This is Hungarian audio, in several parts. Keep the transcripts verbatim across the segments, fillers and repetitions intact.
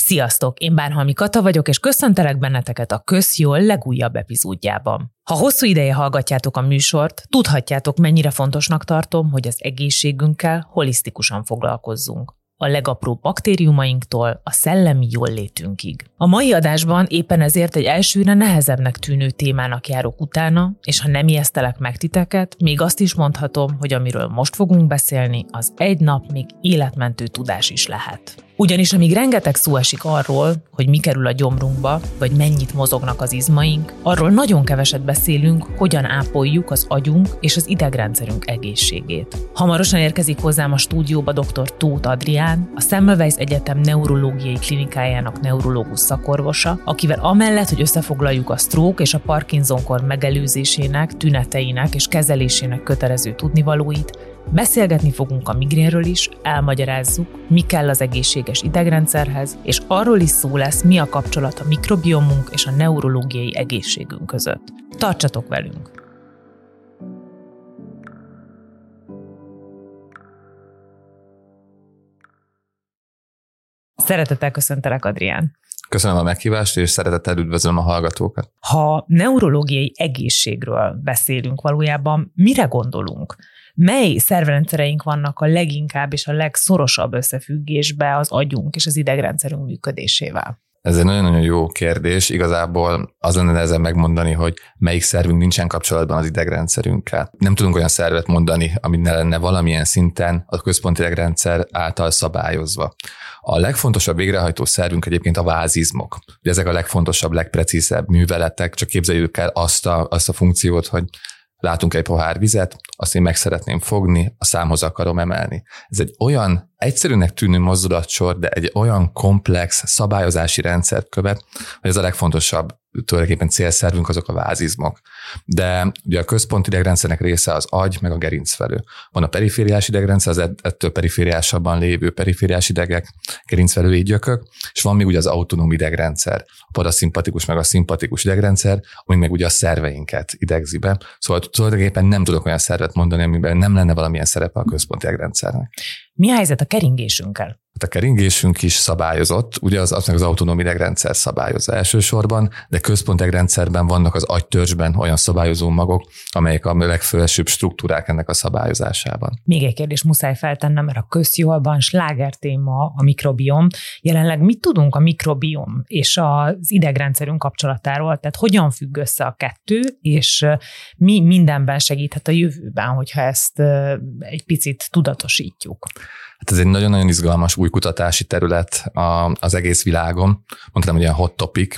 Sziasztok, én Bánhalmi Kata vagyok, és köszöntelek benneteket a Közjól legújabb epizódjában. Ha hosszú ideje hallgatjátok a műsort, tudhatjátok, mennyire fontosnak tartom, hogy az egészségünkkel holisztikusan foglalkozzunk. A legapróbb baktériumainktól a szellemi jóllétünkig. A mai adásban éppen ezért egy elsőre nehezebbnek tűnő témának járok utána, és ha nem ijesztelek meg titeket, még azt is mondhatom, hogy amiről most fogunk beszélni, az egy nap még életmentő tudás is lehet. Ugyanis amíg rengeteg szó esik arról, hogy mi kerül a gyomrunkba, vagy mennyit mozognak az izmaink, arról nagyon keveset beszélünk, hogyan ápoljuk az agyunk és az idegrendszerünk egészségét. Hamarosan érkezik hozzám a stúdióba dr. Tóth Adrián, a Semmelweis Egyetem neurológiai klinikájának neurológus szakorvosa, akivel amellett, hogy összefoglaljuk a stroke és a Parkinson-kor megelőzésének, tüneteinek és kezelésének kötelező tudnivalóit, beszélgetni fogunk a migrénről is, elmagyarázzuk, mi kell az egészséges idegrendszerhez, és arról is szó lesz, mi a kapcsolat a mikrobiomunk és a neurológiai egészségünk között. Tartsatok velünk! Szeretettel köszöntelek, Adrián! Köszönöm a meghívást, és szeretettel üdvözlöm a hallgatókat. Ha neurológiai egészségről beszélünk valójában, mire gondolunk? Mely szervrendszereink vannak a leginkább és a legszorosabb összefüggésbe az agyunk és az idegrendszerünk működésével? Ez egy nagyon-nagyon jó kérdés. Igazából az lenne ezen megmondani, hogy melyik szervünk nincsen kapcsolatban az idegrendszerünkkel. Nem tudunk olyan szervet mondani, ami ne lenne valamilyen szinten a központi idegrendszer által szabályozva. A legfontosabb végrehajtó szervünk egyébként a vázizmok. Ezek a legfontosabb, legprecízebb műveletek, csak képzeljük el azt a, azt a funkciót, hogy látunk egy pohár vizet, azt én meg szeretném fogni, a számhoz akarom emelni. Ez egy olyan egyszerűnek tűnő mozdulatsor, de egy olyan komplex szabályozási rendszert követ, hogy ez a legfontosabb tulajdonképpen célszervünk azok a vázizmok. De ugye a központi idegrendszernek része az agy, meg a gerincvelő. Van a perifériás idegrendszer, az ettől perifériásabban lévő perifériás idegek, gerincvelői gyökök, és van még ugye az autonóm idegrendszer, a paraszimpatikus meg a szimpatikus idegrendszer, ami meg ugye a szerveinket idegzi be. Szóval tulajdonképpen nem tudok olyan szervet mondani, amiben nem lenne valamilyen szerepe a központi idegrendszernek. Mi a helyzet a keringésünkkel? A keringésünk is szabályozott, ugye az, az meg az autonóm idegrendszer szabályozza elsősorban, de központi idegrendszerben vannak az agytörzsben olyan szabályozó magok, amelyek a legfelsőbb struktúrák ennek a szabályozásában. Még egy kérdés muszáj feltennem, mert a közjólban sláger téma a mikrobiom. Jelenleg mit tudunk a mikrobiom és az idegrendszerünk kapcsolatáról? Tehát hogyan függ össze a kettő, és mi mindenben segíthet a jövőben, hogyha ezt egy picit tudatosítjuk? Hát ez egy nagyon-nagyon izgalmas új kutatási terület az egész világon. Mondtam, hogy ilyen hot topic.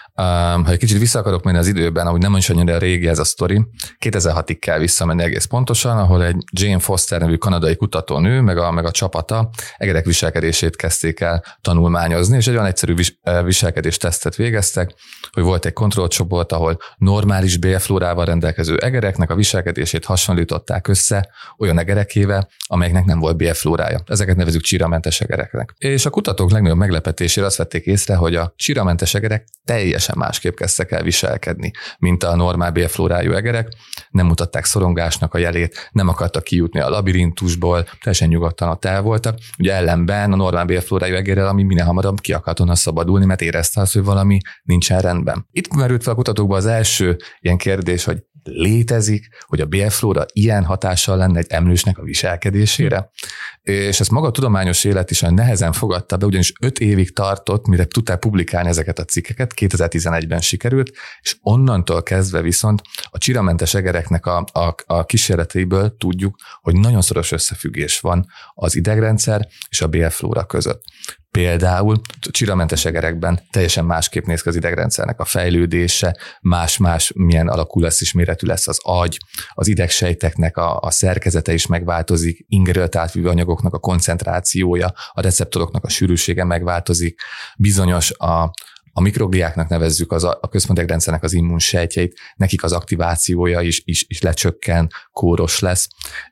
Ha egy kicsit vissza akarok menni az időben, ahogy nem is annyira régi ez a sztori, kétezer-hatig kell visszamenni egész pontosan, ahol egy Jane Foster nevű kanadai kutatónő, meg a, meg a csapata egerek viselkedését kezdték el tanulmányozni, és egy olyan egyszerű vis, viselkedéstesztet végeztek, hogy volt egy kontrollcsoport, ahol normális bélflórával rendelkező egereknek a viselkedését hasonlították össze olyan egerekével, amelyeknek nem volt bélflórája. Ezeket nevezzük csíramentes egereknek. És a kutatók legnagyobb meglepetésére azt vették észre, hogy a csíramentes egerek teljesen másképp kezdtek el viselkedni, mint a normál bélflórájú egerek. Nem mutatták szorongásnak a jelét, nem akartak kijutni a labirintusból, teljesen nyugodtan ott el voltak. Ugye ellenben a normál bélflórájú egerrel, ami minél hamarabb ki akart onnan szabadulni, mert érezte azt, hogy valami nincsen rendben. Itt merült fel a kutatókban az első ilyen kérdés, hogy létezik, hogy a bélflóra ilyen hatással lenne egy emlősnek a viselkedésére. És ezt maga a tudományos élet is olyan nehezen fogadta be, ugyanis öt évig tartott, mire tudták publikálni ezeket a cikkeket, kétezer-tizenegyben sikerült, és onnantól kezdve viszont a csíramentes egereknek a, a, a kísérleteiből tudjuk, hogy nagyon szoros összefüggés van az idegrendszer és a bélflóra között. Például a csíramentes egerekben teljesen másképp néz ki az idegrendszernek a fejlődése, más-más milyen alakú lesz és méretű lesz az agy, az idegsejteknek a, a szerkezete is megváltozik, ingerölt átvívő anyagoknak a koncentrációja, a receptoroknak a sűrűsége megváltozik, bizonyos a A mikrogliáknak nevezzük az a, a központi rendszernek az immunsejtjeit, nekik az aktivációja is, is, is lecsökken, kóros lesz,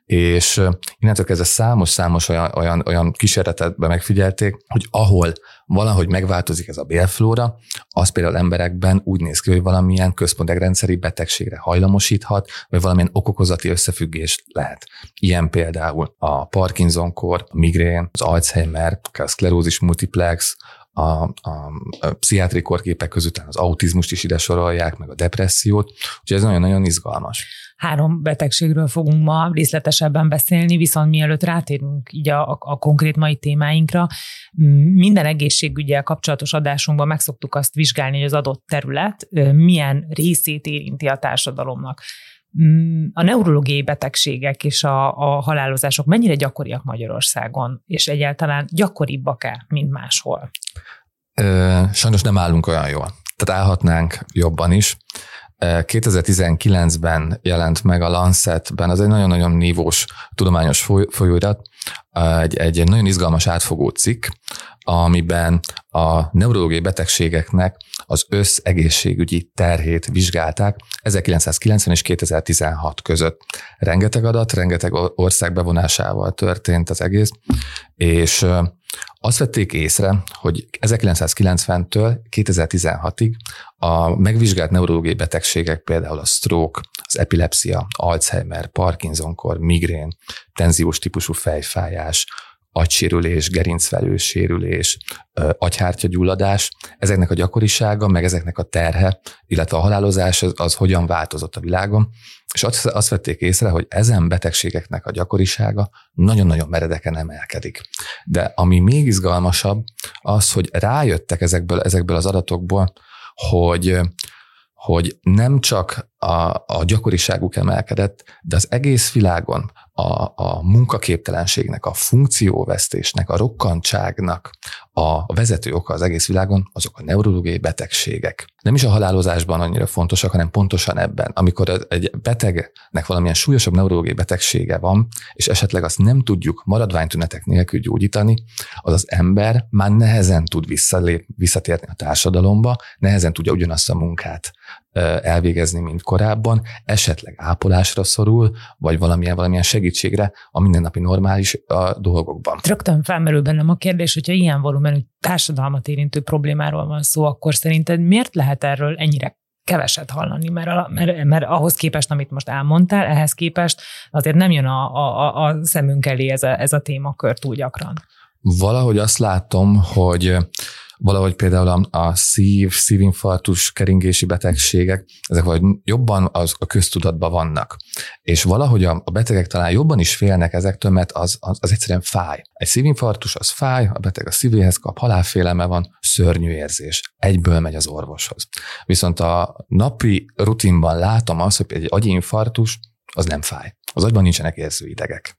és innentől kezdve számos-számos olyan, olyan, olyan kísérletben megfigyelték, hogy ahol valahogy megváltozik ez a bélflóra, az például emberekben úgy néz ki, hogy valamilyen központi rendszeri betegségre hajlamosíthat, vagy valamilyen okokozati összefüggés lehet. Ilyen például a Parkinson-kor, a migrén, az Alzheimer, a szklerózis multiplex, a, a, a pszichiátri kórképek között az autizmust is ide sorolják, meg a depressziót, úgyhogy ez nagyon-nagyon izgalmas. Három betegségről fogunk ma részletesebben beszélni, viszont mielőtt rátérünk így a, a, a konkrét mai témáinkra, minden egészségüggyel kapcsolatos adásunkban meg szoktuk azt vizsgálni, hogy az adott terület milyen részét érinti a társadalomnak. A neurológiai betegségek és a, a halálozások mennyire gyakoriak Magyarországon, és egyáltalán gyakoribbak-e, mint máshol? Ö, sajnos nem állunk olyan jól. Tehát állhatnánk jobban is. kétezer-tizenkilencben jelent meg a Lancetben, az egy nagyon-nagyon nívós tudományos folyóirat, egy, egy nagyon izgalmas átfogó cikk, amiben a neurológiai betegségeknek az összegészségügyi terhét vizsgálták ezerkilencszázkilencven és kétezer-tizenhat között. Rengeteg adat, rengeteg ország bevonásával történt az egész, és azt vették észre, hogy ezerkilencszázkilencventől kétezer-tizenhatig a megvizsgált neurológiai betegségek, például a stroke, az epilepsia, Alzheimer, Parkinson-kor, migrén, tenziós típusú fejfájás, agysérülés, gerincvelősérülés, agyhártyagyulladás, ezeknek a gyakorisága, meg ezeknek a terhe, illetve a halálozás az, az hogyan változott a világon, és azt, azt vették észre, hogy ezen betegségeknek a gyakorisága nagyon-nagyon meredeken emelkedik. De ami még izgalmasabb, az, hogy rájöttek ezekből, ezekből az adatokból, hogy hogy nem csak a, a gyakoriságuk emelkedett, de az egész világon a, a munkaképtelenségnek, a funkcióvesztésnek, a rokkantságnak a vezető oka az egész világon, azok a neurológiai betegségek. Nem is a halálozásban annyira fontosak, hanem pontosan ebben. Amikor egy betegnek valamilyen súlyosabb neurológiai betegsége van, és esetleg azt nem tudjuk maradványtünetek nélkül gyógyítani, az az ember már nehezen tud visszalép, visszatérni a társadalomba, nehezen tudja ugyanazt a munkát elvégezni, mint korábban, esetleg ápolásra szorul, vagy valamilyen, valamilyen segítségre a mindennapi normális a dolgokban. Rögtön felmerül bennem a kérdés, hogyha ilyen volumenű társadalmat érintő problémáról van szó, akkor szerinted miért lehet erről ennyire keveset hallani? Mert, a, mert, mert ahhoz képest, amit most elmondtál, ehhez képest azért nem jön a, a, a szemünk elé ez a, ez a témakör túl gyakran. Valahogy azt látom, hogy valahogy például a, a szív, szívinfarktus, keringési betegségek, ezek valahogy jobban az, a köztudatban vannak. És valahogy a, a betegek talán jobban is félnek ezektől, mert az, az, az egyszerűen fáj. Egy szívinfarktus az fáj, a beteg a szívéhez kap, halálfélelme van, szörnyű érzés. Egyből megy az orvoshoz. Viszont a napi rutinban látom azt, hogy egy agyinfarktus az nem fáj. Az agyban nincsenek érzőidegek.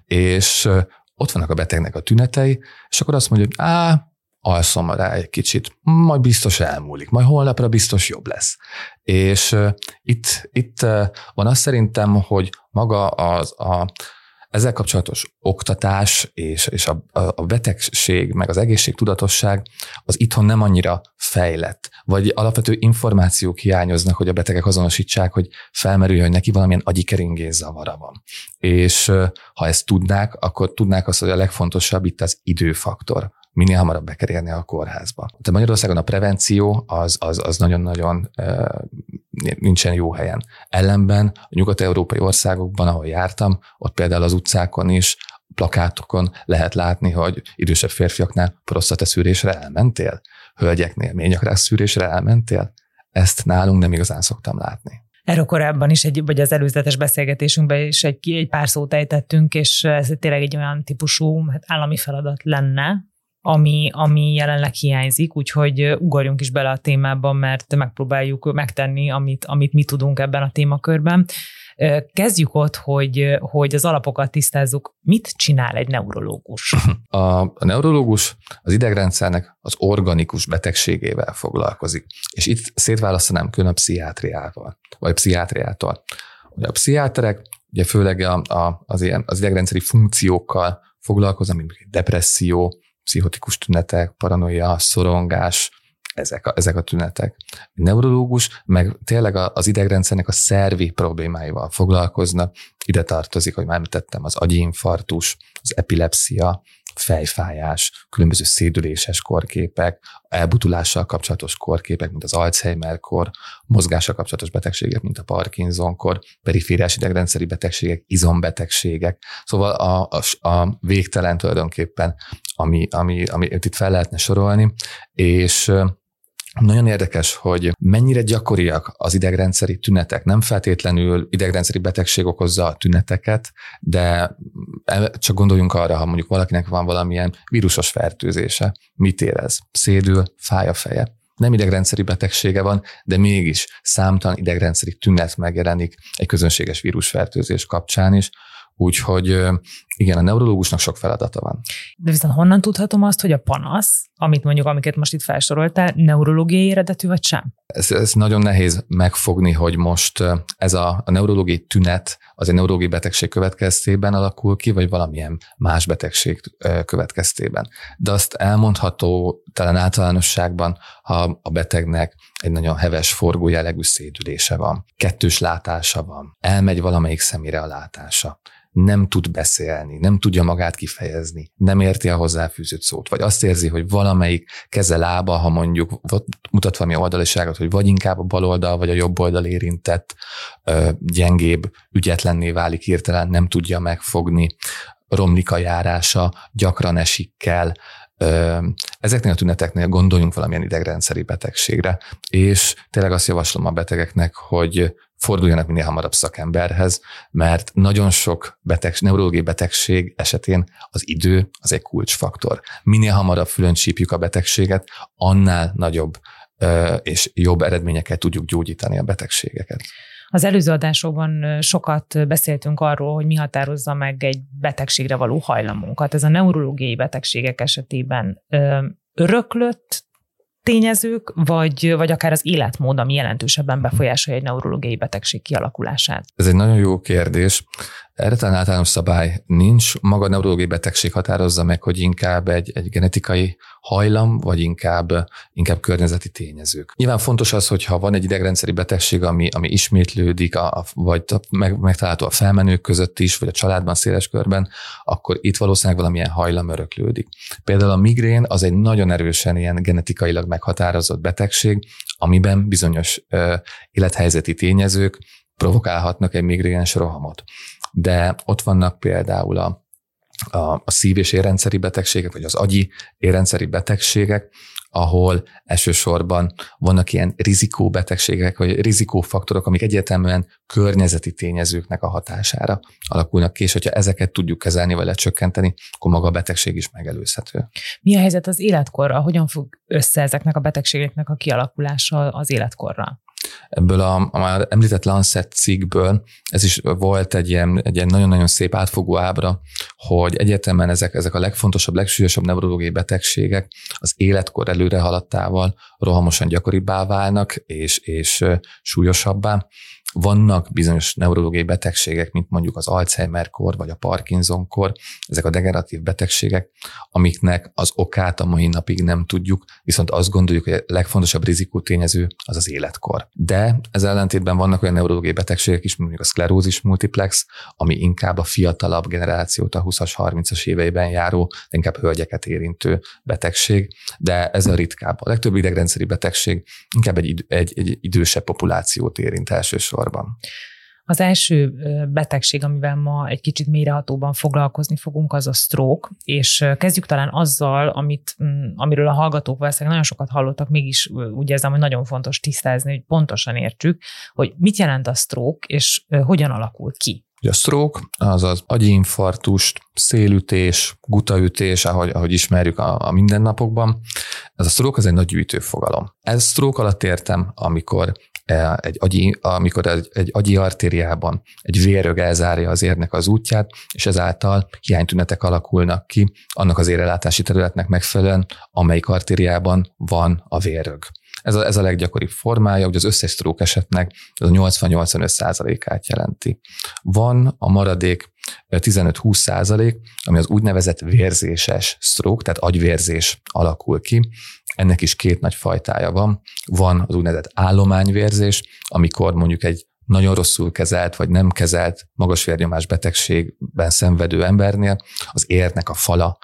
És ott vannak a betegnek a tünetei, és akkor azt mondja, hogy á, alszom rá egy kicsit, majd biztos elmúlik, majd holnapra biztos jobb lesz. És uh, itt, itt uh, van azt szerintem, hogy maga az, a, ezzel kapcsolatos oktatás és, és a, a betegség, meg az egészségtudatosság az itthon nem annyira fejlett, vagy alapvető információk hiányoznak, hogy a betegek azonosítsák, hogy felmerül, hogy neki valamilyen agyi keringés zavara van. És uh, ha ezt tudnák, akkor tudnák azt, hogy a legfontosabb itt az időfaktor. Minél hamarabb be kell érni a kórházba. De Magyarországon a prevenció az, az, az nagyon-nagyon uh, nincsen jó helyen. Ellenben a nyugat-európai országokban, ahol jártam, ott például az utcákon is, plakátokon lehet látni, hogy idősebb férfiaknál prosztataszűrésre elmentél, hölgyeknél ményakrák szűrésre elmentél. Ezt nálunk nem igazán szoktam látni. Erről korábban is, egy, vagy az előzetes beszélgetésünkben is egy, egy pár szót ejtettünk, és ez tényleg egy olyan típusú hát állami feladat lenne, Ami, ami jelenleg hiányzik, úgyhogy ugorjunk is bele a témába, mert megpróbáljuk megtenni, amit, amit mi tudunk ebben a témakörben. Kezdjük ott, hogy, hogy az alapokat tisztázzuk. Mit csinál egy neurológus? A, a neurológus az idegrendszernek az organikus betegségével foglalkozik. És itt szétválasztanám külön a pszichiátriával, vagy pszichiátriától. Ugye a pszichiáterek ugye főleg a, a, az, ilyen, az idegrendszeri funkciókkal foglalkoznak, mint depresszió, pszichotikus tünetek, paranoia, szorongás, ezek a, ezek a tünetek. A neurológus meg tényleg az idegrendszernek a szervi problémáival foglalkoznak. Ide tartozik, hogy már említettem, az agyinfarktus, az epilepsia, fejfájás, különböző szédüléses korképek, elbutulással kapcsolatos korképek, mint az Alzheimer-kor, mozgással kapcsolatos betegségek, mint a Parkinson-kor, perifériás idegrendszeri betegségek, izombetegségek. Szóval a, a, a végtelen tulajdonképpen, ami, ami, ami itt fel lehetne sorolni, és nagyon érdekes, hogy mennyire gyakoriak az idegrendszeri tünetek. Nem feltétlenül idegrendszeri betegség okozza a tüneteket, de csak gondoljunk arra, ha mondjuk valakinek van valamilyen vírusos fertőzése. Mit érez? Szédül, fáj a feje. Nem idegrendszeri betegsége van, de mégis számtalan idegrendszeri tünet megjelenik egy közönséges vírusfertőzés kapcsán is. Úgyhogy igen, a neurológusnak sok feladata van. De viszont honnan tudhatom azt, hogy a panasz, amit mondjuk, amiket most itt felsoroltál, neurológiai eredetű vagy sem? Ez, ez nagyon nehéz megfogni, hogy most ez a, a neurológiai tünet az egy neurológiai betegség következtében alakul ki, vagy valamilyen más betegség következtében. De azt elmondható talán általánosságban, ha a betegnek egy nagyon heves forgó jellegű szédülése van, kettős látása van, elmegy valamelyik szemére a látása, nem tud beszélni, nem tudja magát kifejezni, nem érti a hozzáfűzött szót, vagy azt érzi, hogy valamelyik keze, lába, ha mondjuk mutat valami oldaliságot, hogy vagy inkább a bal oldal, vagy a jobb oldal érintett, gyengébb, ügyetlenné válik hirtelen, nem tudja megfogni, romlik a járása, gyakran esik kell. Ezeknél a tüneteknél gondoljunk valamilyen idegrendszeri betegségre, és tényleg azt javaslom a betegeknek, hogy forduljanak minél hamarabb szakemberhez, mert nagyon sok beteg, neurológiai betegség esetén az idő az egy kulcsfaktor. Minél hamarabb fülön csípjük a betegséget, annál nagyobb és jobb eredményekkel tudjuk gyógyítani a betegségeket. Az előző adásokban sokat beszéltünk arról, hogy mi határozza meg egy betegségre való hajlamunkat. Ez a neurológiai betegségek esetében öröklött tényezők, vagy, vagy akár az életmód, ami jelentősebben befolyásolja egy neurológiai betegség kialakulását? Ez egy nagyon jó kérdés. Erre talán általános szabály nincs. Maga a neurológiai betegség határozza meg, hogy inkább egy, egy genetikai hajlam, vagy inkább, inkább környezeti tényezők. Nyilván fontos az, hogyha van egy idegrendszeri betegség, ami, ami ismétlődik, a, a, vagy meg, megtalálható a felmenők között is, vagy a családban széles körben, akkor itt valószínűleg valamilyen hajlam öröklődik. Például a migrén az egy nagyon erősen ilyen genetikailag meghatározott betegség, amiben bizonyos ö, élethelyzeti tényezők provokálhatnak egy migrénes rohamot. De ott vannak például a, a, a szív- és érrendszeri betegségek, vagy az agyi érrendszeri betegségek, ahol elsősorban vannak ilyen rizikóbetegségek, vagy rizikófaktorok, amik egyértelműen környezeti tényezőknek a hatására alakulnak ki, és hogyha ezeket tudjuk kezelni, vagy lecsökkenteni, akkor maga a betegség is megelőzhető. Mi a helyzet az életkorral? Hogyan fog össze ezeknek a betegségeknek a kialakulása az életkorral? Ebből a, a már említett Lancet cikkből ez is volt egy ilyen, egy ilyen nagyon-nagyon szép átfogó ábra, hogy egyértelműen ezek, ezek a legfontosabb, legsúlyosabb neurológiai betegségek az életkor előre haladtával rohamosan gyakoribbá válnak, és, és súlyosabbá. Vannak bizonyos neurológiai betegségek, mint mondjuk az Alzheimer-kor, vagy a Parkinson-kor, ezek a degeneratív betegségek, amiknek az okát a mai napig nem tudjuk, viszont azt gondoljuk, hogy a legfontosabb rizikótényező az az életkor. De ez ellentétben vannak olyan neurológiai betegségek is, mint mondjuk a szklerózis multiplex, ami inkább a fiatalabb generációt, a húszas, harmincas éveiben járó, de inkább hölgyeket érintő betegség, de ez a ritkább. A legtöbb idegrendszeri betegség inkább egy, egy, egy idősebb populációt érint elsősorban. Az első betegség, amivel ma egy kicsit mélyrehatóban foglalkozni fogunk, az a stroke, és kezdjük talán azzal, amit, amiről a hallgatók valószínűleg nagyon sokat hallottak, mégis úgy érzem, hogy nagyon fontos tisztázni, hogy pontosan értsük, hogy mit jelent a stroke, és hogyan alakul ki. A stroke az az agyinfarktust, szélütés, gutaütés, ahogy, ahogy ismerjük a, a mindennapokban. Ez a stroke az egy nagy gyűjtő fogalom. Ez stroke alatt értem, amikor egy agyi, amikor egy, egy agyi artériában egy vérrög elzárja az érnek az útját, és ezáltal hiánytünetek alakulnak ki annak az érellátási területnek megfelelően, amelyik artériában van a vérrög. Ez a, ez a leggyakoribb formája, hogy az összes stroke esetnek ez a nyolcvan-nyolcvanöt százalékát jelenti. Van a maradék tizenöt-húsz százalék, ami az úgynevezett vérzéses stroke, tehát agyvérzés alakul ki. Ennek is két nagy fajtája van. Van az úgynevezett állományvérzés, amikor mondjuk egy nagyon rosszul kezelt, vagy nem kezelt magas vérnyomás betegségben szenvedő embernél az érnek a fala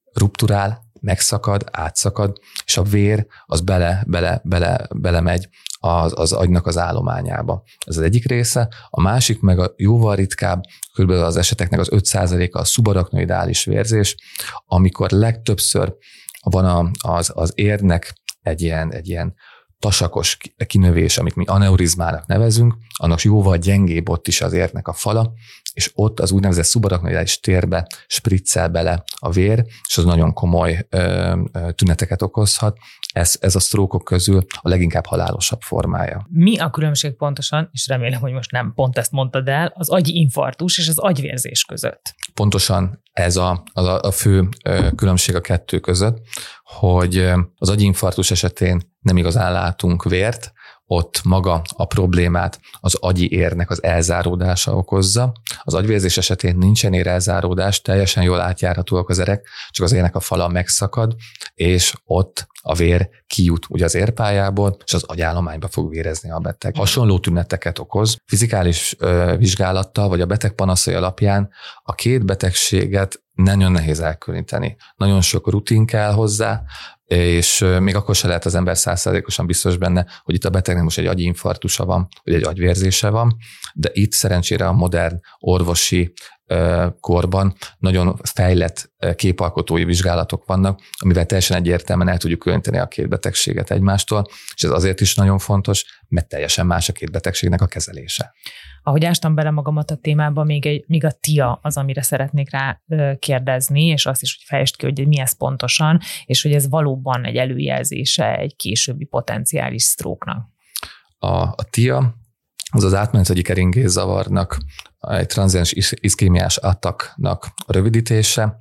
rupturál, megszakad, átszakad, és a vér az bele, bele, bele, belemegy az, az agynak az állományába. Ez az egyik része. A másik meg a jóval ritkább, kb. Az eseteknek az öt százaléka a szubaraknoidális vérzés, amikor legtöbbször van a, az, az érnek egy ilyen, egy ilyen tasakos kinövés, amit mi aneurizmának nevezünk, annak jóval gyengébb ott is az érnek a fala, és ott az úgynevezett szubaraknoidális térbe spriccel bele a vér, és az nagyon komoly ö, ö, tüneteket okozhat. Ez, ez a sztrókok közül a leginkább halálosabb formája. Mi a különbség pontosan, és remélem, hogy most nem pont ezt mondtad el, az agyi infarktus és az agyvérzés között? Pontosan ez a, az a, a fő ö, különbség a kettő között, hogy az agyinfarktus esetén nem igazán látunk vért, ott maga a problémát az agyi érnek az elzáródása okozza. Az agyvérzés esetén nincsen ér elzáródás, teljesen jól átjárhatóak az erek, csak az érnek a fala megszakad, és ott a vér kijut ugye az érpályából, és az agyállományba fog vérezni a beteg. Hasonló tüneteket okoz. Fizikális ö, vizsgálattal, vagy a beteg panaszai alapján a két betegséget nagyon nehéz elkülöníteni. Nagyon sok rutin kell hozzá, és még akkor se lehet az ember száz százalékosan biztos benne, hogy itt a betegnek most egy agyinfarktusa van, vagy egy agyvérzése van, de itt szerencsére a modern orvosi korban nagyon fejlett képalkotói vizsgálatok vannak, amivel teljesen egyértelműen el tudjuk különíteni a két betegséget egymástól, és ez azért is nagyon fontos, mert teljesen más a két betegségnek a kezelése. Ahogy ástam bele magamat a témába, még, egy, még a TIA az, amire szeretnék rá kérdezni, és azt is, hogy fejtsd ki, hogy mi ez pontosan, és hogy ez valóban egy előjelzése egy későbbi potenciális sztróknak. A, a TIA az az átmeneti keringészavarnak, egy tranziens iszkémiás attacknak a rövidítése,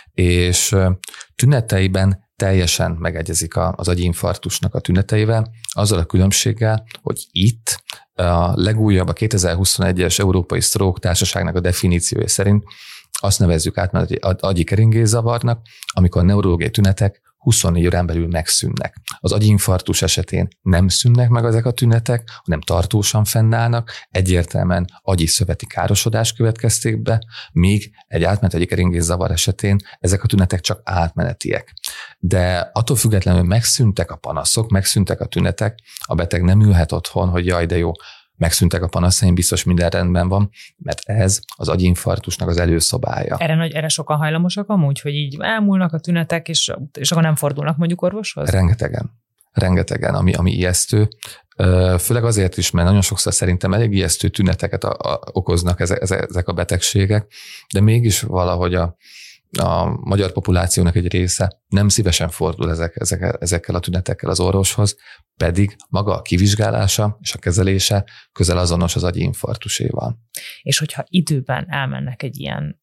és tüneteiben teljesen megegyezik az agyinfarktusnak a tüneteivel, azzal a különbséggel, hogy itt a legújabb, a kétezer-huszonegyes Európai Stroke Társaságnak a definíciója szerint azt nevezzük átmeneti agyi keringészavarnak, amikor a neurológiai tünetek huszonnégy órán belül megszűnnek. Az agyinfarktus esetén nem szűnnek meg ezek a tünetek, hanem tartósan fennállnak, egyértelműen agyi szöveti károsodás következték be, míg egy átmeneti agyi keringészavar esetén ezek a tünetek csak átmenetiek. De attól függetlenül megszűntek a panaszok, megszűntek a tünetek, a beteg nem ülhet otthon, hogy jaj, de jó, megszűntek a panaszaim, biztos minden rendben van, mert ez az agyinfarktusnak az előszobája. Erre, nagy, erre sokan hajlamosak amúgy, hogy így elmúlnak a tünetek, és, és akkor nem fordulnak mondjuk orvoshoz? Rengetegen. Rengetegen, ami, ami ijesztő. Főleg azért is, mert nagyon sokszor szerintem elég ijesztő tüneteket a, a, okoznak ezek, ezek a betegségek, de mégis valahogy a a magyar populációnak egy része nem szívesen fordul ezek, ezek, ezekkel a tünetekkel az orvoshoz, pedig maga a kivizsgálása és a kezelése közel azonos az agyinfarktuséval. És hogyha időben elmennek egy ilyen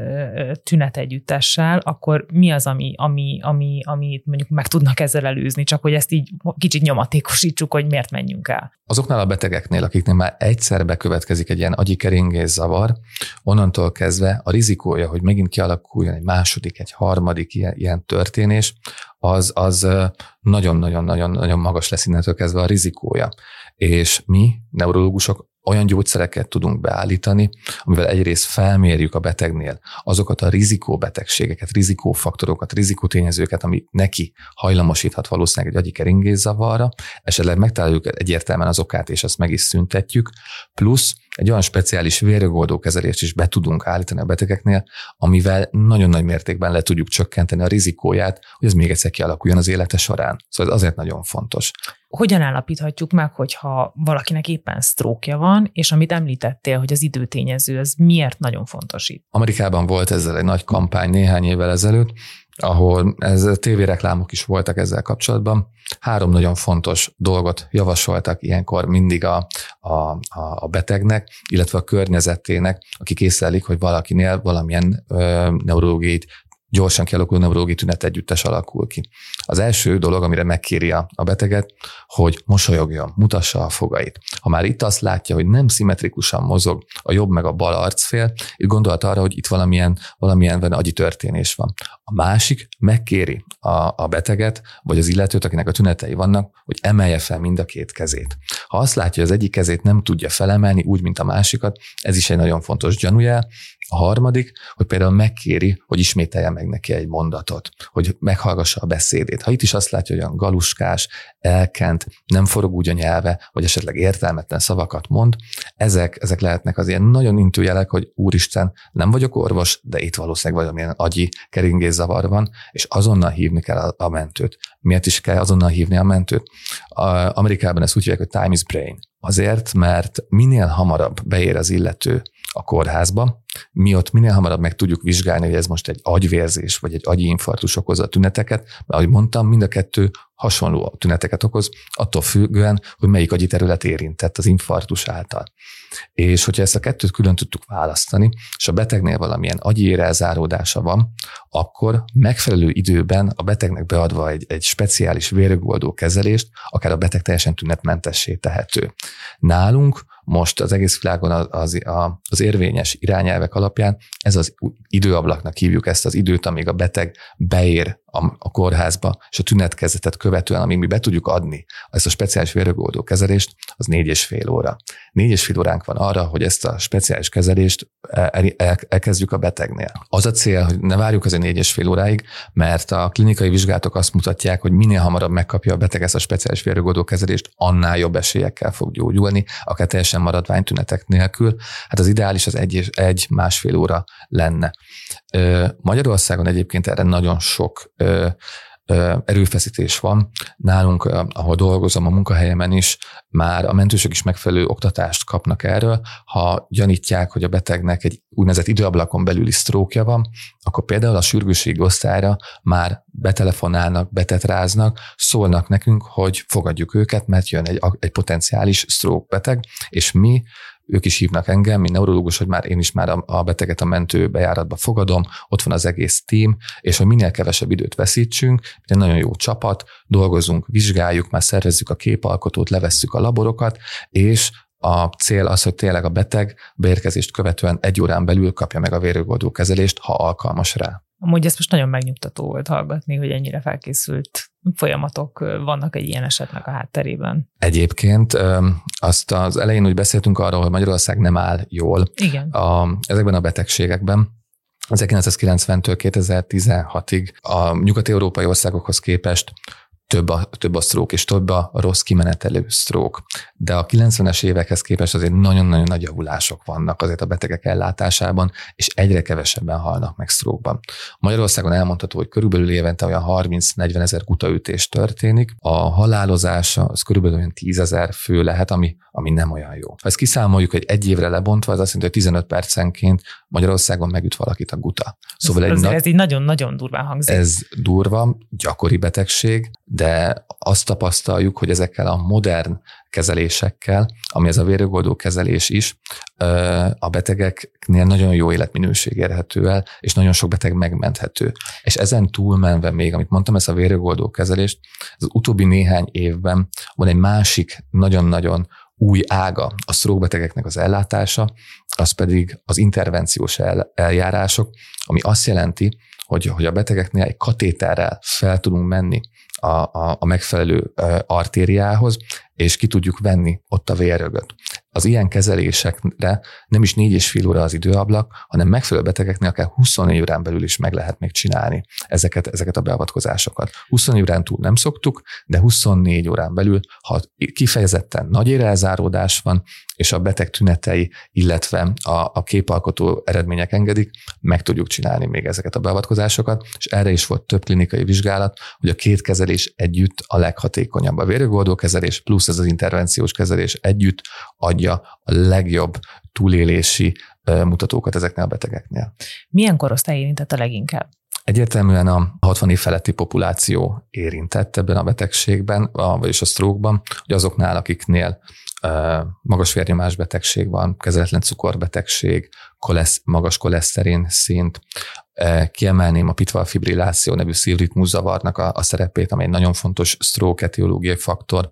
tünetegyüttessel, akkor mi az, ami, ami, ami, amit mondjuk meg tudnak ezzel előzni, csak hogy ezt így kicsit nyomatékosítsuk, hogy miért menjünk el. Azoknál a betegeknél, akiknél már egyszer bekövetkezik egy ilyen agyi keringészavar, onnantól kezdve a rizikója, hogy megint kialakuljon egy második, egy harmadik ilyen, ilyen történés, az, az nagyon-nagyon-nagyon magas lesz innentől kezdve a rizikója. És mi, neurológusok, olyan gyógyszereket tudunk beállítani, amivel egyrészt felmérjük a betegnél azokat a rizikóbetegségeket, rizikófaktorokat, rizikótényezőket, ami neki hajlamosíthat valószínűleg egy agyi keringészavarra, esetleg megtaláljuk egyértelműen az okát, és ezt meg is szüntetjük, plusz egy olyan speciális vérrögoldó kezelést is be tudunk állítani a betegeknél, amivel nagyon nagy mértékben le tudjuk csökkenteni a rizikóját, hogy ez még egyszer kialakuljon az élete során. Szóval ez azért nagyon fontos. Hogyan állapíthatjuk meg, hogyha valakinek éppen sztrókja van, és amit említettél, hogy az időtényező, az miért nagyon fontos itt? Amerikában volt ezzel egy nagy kampány néhány évvel ezelőtt, ahol ez tévéreklámok is voltak ezzel kapcsolatban. Három nagyon fontos dolgot javasoltak ilyenkor mindig a, a, a betegnek, illetve a környezetének, akik észlelik, hogy valakinél valamilyen ö, neurológiai gyorsan kialakuló neurológiai tünet együttes alakul ki. Az első dolog, amire megkéri a beteget, hogy mosolyogjon, mutassa a fogait. Ha már itt azt látja, hogy nem szimmetrikusan mozog a jobb meg a bal arcfél, itt gondolt arra, hogy itt valamilyen, valamilyen agyi történés van. A másik megkéri a, a beteget, vagy az illetőt, akinek a tünetei vannak, hogy emelje fel mind a két kezét. Ha azt látja, hogy az egyik kezét nem tudja felemelni úgy, mint a másikat, ez is egy nagyon fontos gyanújel, A harmadik, hogy például megkéri, hogy ismételje meg neki egy mondatot, hogy meghallgassa a beszédét. Ha itt is azt látja, hogy olyan galuskás, elkent, nem forog úgy a nyelve, vagy esetleg értelmetlen szavakat mond, ezek, ezek lehetnek az ilyen nagyon intőjelek, hogy úristen, nem vagyok orvos, de itt valószínűleg valamilyen agyi keringészavar van, és azonnal hívni kell a, a mentőt. Miért is kell azonnal hívni a mentőt? A, Amerikában ezt úgy hívják, hogy time is brain. Azért, mert minél hamarabb beér az illető a kórházba, mi ott minél hamarabb meg tudjuk vizsgálni, hogy ez most egy agyvérzés, vagy egy agyi infarktus okozza a tüneteket, mert ahogy mondtam, mind a kettő hasonló tüneteket okoz, attól függően, hogy melyik agyi terület érintett az infarktus által. És hogyha ezt a kettőt külön tudtuk választani, és a betegnél valamilyen agyi elzáródása van, akkor megfelelő időben a betegnek beadva egy, egy speciális vérrögoldó kezelést, akár a beteg teljesen tünetmentessé tehető. Nálunk most az egész világon az, az, az érvényes irányelvek alapján ez az időablaknak hívjuk ezt az időt, amíg a beteg beér a, a kórházba, és a tünetkezetet követően, amíg mi be tudjuk adni ezt a speciális vérrögoldó kezelést, az négy és fél óra. Négy és fél óránk van arra, hogy ezt a speciális kezelést el, el, elkezdjük a betegnél. Az a cél, hogy ne várjuk azért négy és fél óráig, mert a klinikai vizsgálatok azt mutatják, hogy minél hamarabb megkapja a beteg ezt a speciális vérrögoldó kezelést, annál jobb esélyekkel fog gyógyulni, akár teljesen maradványtünetek nélkül. Hát az ideális az egy, egy másfél óra lenne. Magyarországon egyébként erre nagyon sok erőfeszítés van. Nálunk, ahol dolgozom, a munkahelyemen is, már a mentősök is megfelelő oktatást kapnak erről. Ha gyanítják, hogy a betegnek egy úgynevezett időablakon belüli sztrókja van, akkor például a sürgősségi osztályra már betelefonálnak, betetráznak, szólnak nekünk, hogy fogadjuk őket, mert jön egy, egy potenciális sztrók beteg, és mi ők is hívnak engem, mint neurológus, hogy már én is már a beteget a mentő bejáratba fogadom, ott van az egész tím, és hogy minél kevesebb időt veszítsünk, egy nagyon jó csapat, dolgozunk, vizsgáljuk, már szervezzük a képalkotót, levesszük a laborokat, és a cél az, hogy tényleg a beteg beérkezést követően egy órán belül kapja meg a vérrögoldó kezelést, ha alkalmas rá. Amúgy ezt most nagyon megnyugtató volt hallgatni, hogy ennyire felkészült folyamatok vannak egy ilyen esetnek a hátterében. Egyébként azt az elején úgy beszéltünk arról, hogy Magyarország nem áll jól. Igen. A, ezekben a betegségekben. ezerkilencszázkilencventől kétezer-tizenhatig a nyugat-európai országokhoz képest több a, több a sztrók, és több a rossz kimenetelő sztrók. De a kilencvenes évekhez képest azért nagyon-nagyon nagy javulások vannak azért a betegek ellátásában, és egyre kevesebben halnak meg sztrókban. Magyarországon elmondható, hogy körülbelül évente olyan harminc-negyven ezer kutaütés történik. A halálozása az körülbelül olyan tízezer fő lehet, ami, ami nem olyan jó. Ha ezt kiszámoljuk, hogy egy évre lebontva, az azt jelenti, hogy tizenöt percenként Magyarországon megüt valakit a guta. Szóval ez, egy na- ez így nagyon-nagyon durván hangzik. Ez durva, gyakori betegség, de azt tapasztaljuk, hogy ezekkel a modern kezelésekkel, ami ez a vérrögoldó kezelés is, a betegeknél nagyon jó életminőség érhető el, és nagyon sok beteg megmenthető. És ezen túlmenve még, amit mondtam, ez a vérrögoldó kezelést, az utóbbi néhány évben van egy másik nagyon-nagyon új ága a sztrókbetegeknek az ellátása, az pedig az intervenciós el, eljárások, ami azt jelenti, hogy, hogy a betegeknél egy katéterrel fel tudunk menni a, a, a megfelelő artériához, és ki tudjuk venni ott a vérrögöt. Az ilyen kezelésekre nem is négy és fél óra az időablak, hanem megfelelő betegeknél akár huszonnégy órán belül is meg lehet még csinálni ezeket, ezeket a beavatkozásokat. huszonnégy órán túl nem szoktuk, de huszonnégy órán belül, ha kifejezetten nagy érelzáródás van, és a beteg tünetei, illetve a, a képalkotó eredmények engedik, meg tudjuk csinálni még ezeket a beavatkozásokat, és erre is volt több klinikai vizsgálat, hogy a két kezelés együtt a leghatékonyabb. A vérrögoldó kezelés plusz ez az intervenciós kezelés együtt adja a legjobb túlélési mutatókat ezeknél a betegeknél. Milyen korosztály érintett a leginkább? Egyértelműen a hatvan év feletti populáció érintett ebben a betegségben, vagyis a sztrókban, hogy azoknál, akiknél magas vérnyomás betegség van, kezeletlen cukorbetegség, kolesz, magas koleszterin szint. Kiemelném a pitval-fibrilláció nevű szívritmuszavarnak a, a szerepét, amely egy nagyon fontos stroke etiológiai faktor.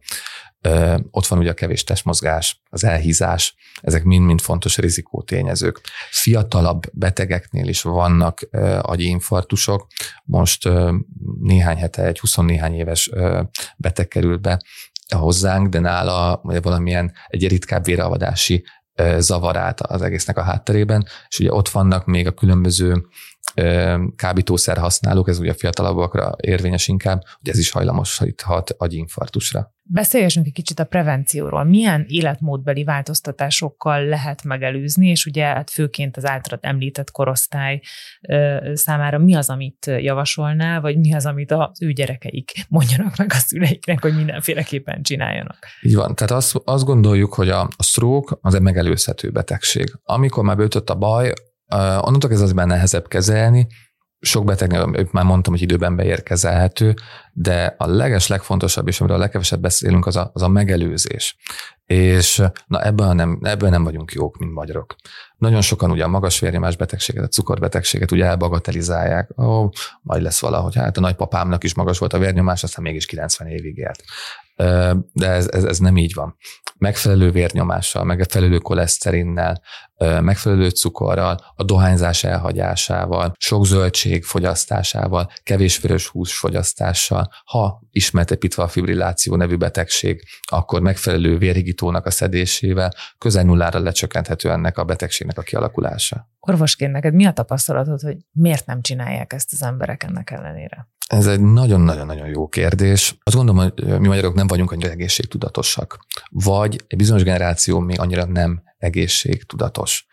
Ott van ugye a kevés testmozgás, az elhízás, ezek mind-mind fontos rizikótényezők. Fiatalabb betegeknél is vannak agyi infarktusok. Most néhány hete egy huszonnéhány éves beteg került be hozzánk, de nála valamilyen egy ritkább véralvadási zavarát az egésznek a hátterében, és ugye ott vannak még a különböző kábítószer használók, ez ugye a fiatalabbakra érvényes inkább, hogy ez is hajlamosíthat agyinfarktusra. Beszéljünk egy kicsit a prevencióról. Milyen életmódbeli változtatásokkal lehet megelőzni, és ugye hát főként az általad említett korosztály számára mi az, amit javasolnál, vagy mi az, amit az ő gyerekeik mondjanak meg a szüleiknek, hogy mindenféleképpen csináljanak? Így van. Tehát azt, azt gondoljuk, hogy a, a stroke az egy megelőzhető betegség. Amikor már beütött a baj, onnantól ez az már nehezebb kezelni. Sok betegnél, már mondtam, hogy időben beérkezelhető, de a leges, legfontosabb, és amiről a legkevesebb beszélünk, az a, az a megelőzés. És na ebben nem, ebben nem vagyunk jók, mint magyarok. Nagyon sokan ugye a magas vérnyomás betegséget, a cukorbetegséget ugye elbagatelizálják. Ó, majd lesz valahogy, hát a nagypapámnak is magas volt a vérnyomás, aztán mégis kilencven évig élt. De ez, ez, ez nem így van. Megfelelő vérnyomással, megfelelő koleszterinnel, megfelelő cukorral, a dohányzás elhagyásával, sok zöldség fogyasztásával, kevés vörös hús fogyasztással, ha ismert egy pitfall fibrilláció nevű betegség, akkor megfelelő vérhigítónak a szedésével közel nullára lecsökkenthető ennek a betegségnek a kialakulása. Orvosként neked mi a tapasztalatod, hogy miért nem csinálják ezt az emberek ennek ellenére? Ez egy nagyon-nagyon-nagyon jó kérdés. Azt gondolom, hogy mi magyarok nem vagyunk annyira egészségtudatosak, vagy egy bizonyos generáció még annyira nem egészségtudatos.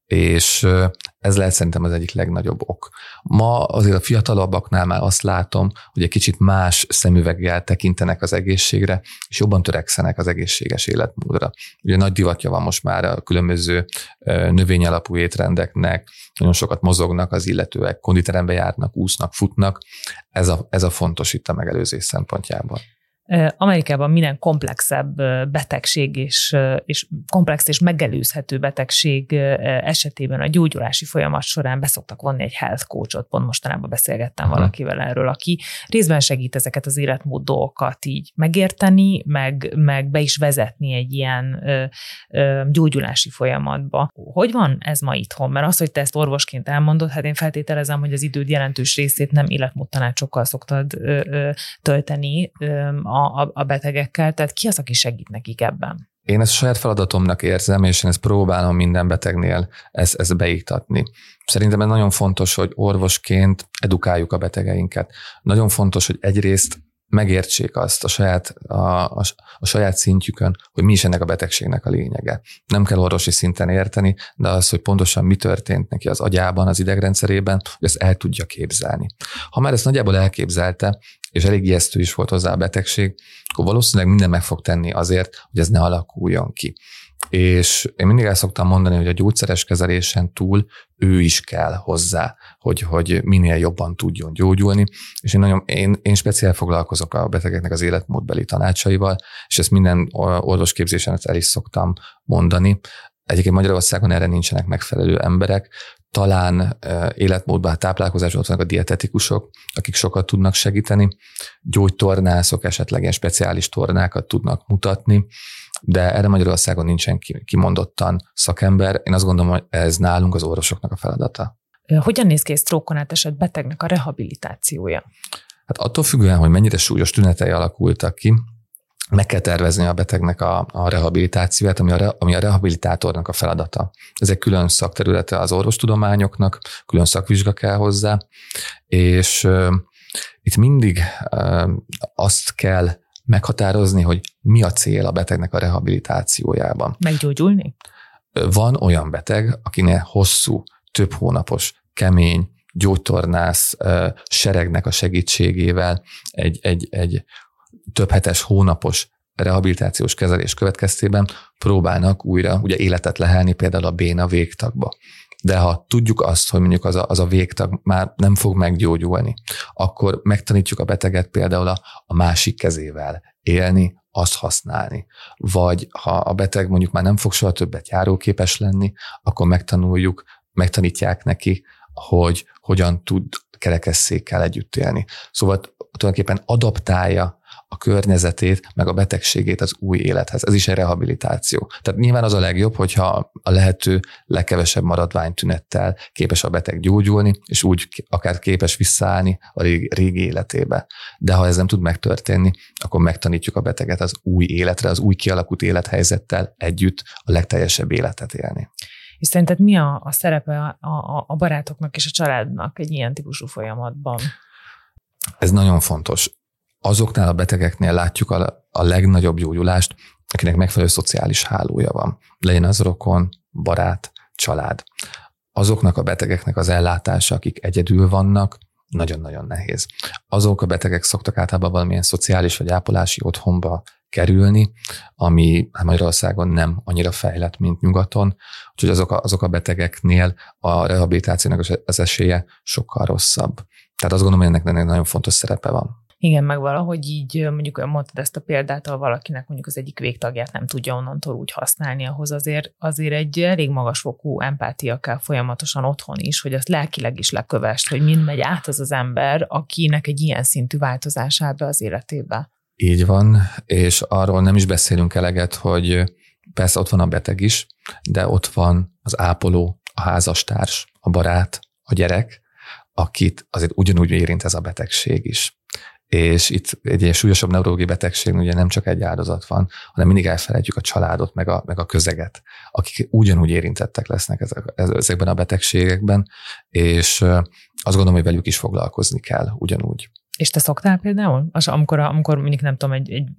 És ez lehet szerintem az egyik legnagyobb ok. Ma azért a fiatalabbaknál már azt látom, hogy egy kicsit más szemüveggel tekintenek az egészségre, és jobban törekszenek az egészséges életmódra. Ugye nagy divatja van most már a különböző növényalapú étrendeknek, nagyon sokat mozognak az illetőek, konditerembe járnak, úsznak, futnak. Ez a, ez a fontos itt a megelőzés szempontjából. Amerikában minden komplexebb betegség és, és komplex és megelőzhető betegség esetében a gyógyulási folyamat során beszoktak vonni egy health coachot. Pont mostanában beszélgettem uh-huh. valakivel erről, aki részben segít ezeket az életmód dolgokat így megérteni, meg, meg be is vezetni egy ilyen ö, ö, gyógyulási folyamatba. Hogy van ez ma itthon? Mert az, hogy te ezt orvosként elmondod, hát én feltételezem, hogy az időd jelentős részét nem életmódtanácsokkal szoktad ö, ö, tölteni ö, A, a betegekkel, tehát ki az, aki segít nekik ebben? Én ezt saját feladatomnak érzem, és én ezt próbálom minden betegnél ezt, ezt beiktatni. Szerintem ez nagyon fontos, hogy orvosként edukáljuk a betegeinket. Nagyon fontos, hogy egyrészt megértsék azt a saját, a, a, a saját szintjükön, hogy mi is ennek a betegségnek a lényege. Nem kell orvosi szinten érteni, de az, hogy pontosan mi történt neki az agyában, az idegrendszerében, hogy ezt el tudja képzelni. Ha már ezt nagyjából elképzelte, és elég ijesztő is volt hozzá a betegség, akkor valószínűleg minden meg fog tenni azért, hogy ez ne alakuljon ki. És én mindig el szoktam mondani, hogy a gyógyszeres kezelésen túl ő is kell hozzá, hogy, hogy minél jobban tudjon gyógyulni, és én, nagyon, én, én speciál foglalkozok a betegeknek az életmódbeli tanácsaival, és ezt minden orvosképzésen el is szoktam mondani. Egyébként Magyarországon erre nincsenek megfelelő emberek, talán életmódban, táplálkozásban ott vannak a dietetikusok, akik sokat tudnak segíteni, gyógytornászok esetleg ilyen speciális tornákat tudnak mutatni, de erre Magyarországon nincsen kimondottan szakember. Én azt gondolom, hogy ez nálunk az orvosoknak a feladata. Hogyan néz ki egy sztrókon átesett betegnek a rehabilitációja? Hát attól függően, hogy mennyire súlyos tünetei alakultak ki, meg kell tervezni a betegnek a, a rehabilitációját, ami a, ami a rehabilitátornak a feladata. Ez egy külön szakterülete az orvostudományoknak, külön szakvizsga kell hozzá, és uh, itt mindig uh, azt kell meghatározni, hogy mi a cél a betegnek a rehabilitációjában. Meggyógyulni? Van olyan beteg, akinek hosszú, több hónapos, kemény, gyógytornász uh, seregnek a segítségével egy, egy, egy több hetes, hónapos rehabilitációs kezelés következtében próbálnak újra ugye életet lehelni például a béna végtagba. De ha tudjuk azt, hogy mondjuk az a, az a végtag már nem fog meggyógyulni, akkor megtanítjuk a beteget például a, a másik kezével élni, azt használni. Vagy ha a beteg mondjuk már nem fog soha többet járóképes lenni, akkor megtanuljuk, megtanítják neki, hogy hogyan tud kerekesszékkel együtt élni. Szóval tulajdonképpen adaptálja a környezetét, meg a betegségét az új élethez. Ez is egy rehabilitáció. Tehát nyilván az a legjobb, hogyha a lehető legkevesebb maradványtünettel képes a beteg gyógyulni, és úgy akár képes visszaállni a régi, régi életébe. De ha ez nem tud megtörténni, akkor megtanítjuk a beteget az új életre, az új kialakult élethelyzettel együtt a legteljesebb életet élni. És szerinted mi a, a szerepe a, a, a barátoknak és a családnak egy ilyen típusú folyamatban? Ez nagyon fontos. Azoknál a betegeknél látjuk a, a legnagyobb gyógyulást, akinek megfelelő szociális hálója van. Legyen az rokon, barát, család. Azoknak a betegeknek az ellátása, akik egyedül vannak, nagyon-nagyon nehéz. Azok a betegek szoktak általában valamilyen szociális vagy ápolási otthonba kerülni, ami Magyarországon nem annyira fejlett, mint nyugaton, úgyhogy azok a, azok a betegeknél a rehabilitációnak az esélye sokkal rosszabb. Tehát azt gondolom, hogy ennek, ennek nagyon fontos szerepe van. Igen, meg valahogy így, mondjuk mondtad ezt a példát, ha valakinek mondjuk az egyik végtagját nem tudja onnantól úgy használni, ahhoz azért, azért egy elég magasfokú empátia kell folyamatosan otthon is, hogy azt lelkileg is lekövest, hogy mind megy át az az ember, akinek egy ilyen szintű változás áll be az életébe. Így van, és arról nem is beszélünk eleget, hogy persze ott van a beteg is, de ott van az ápoló, a házastárs, a barát, a gyerek, akit azért ugyanúgy érint ez a betegség is. És itt egy ilyen súlyosabb neurológiai betegség, ugye nem csak egy áldozat van, hanem mindig elfelejtjük a családot, meg a, meg a közeget, akik ugyanúgy érintettek lesznek ezek, ezekben a betegségekben, és azt gondolom, hogy velük is foglalkozni kell ugyanúgy. És te szoktál például? Az, amikor, amikor mondjuk nem tudom, egy, egy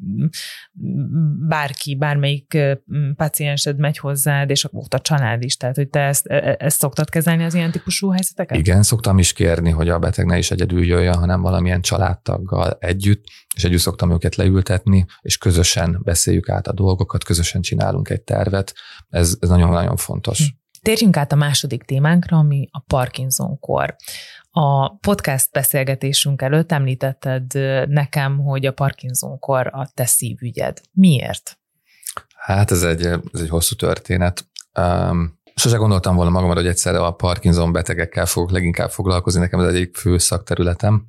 bárki, bármelyik páciensed megy hozzád, és ott a család is, tehát hogy te ezt, ezt szoktad kezelni az ilyen típusú helyzeteket? Igen, szoktam is kérni, hogy a beteg ne is egyedül jöjjön, hanem valamilyen családtaggal együtt, és együtt szoktam őket leültetni, és közösen beszéljük át a dolgokat, közösen csinálunk egy tervet. Ez, ez nagyon-nagyon fontos. Hm. Térjünk át a második témánkra, ami a Parkinson-kor. A podcast beszélgetésünk előtt említetted nekem, hogy a Parkinson-kor a te szívügyed. Miért? Hát ez egy, ez egy hosszú történet. Um, sose gondoltam volna magamra, hogy egyszerre a Parkinson betegekkel fogok leginkább foglalkozni. Nekem ez egyik fő szakterületem,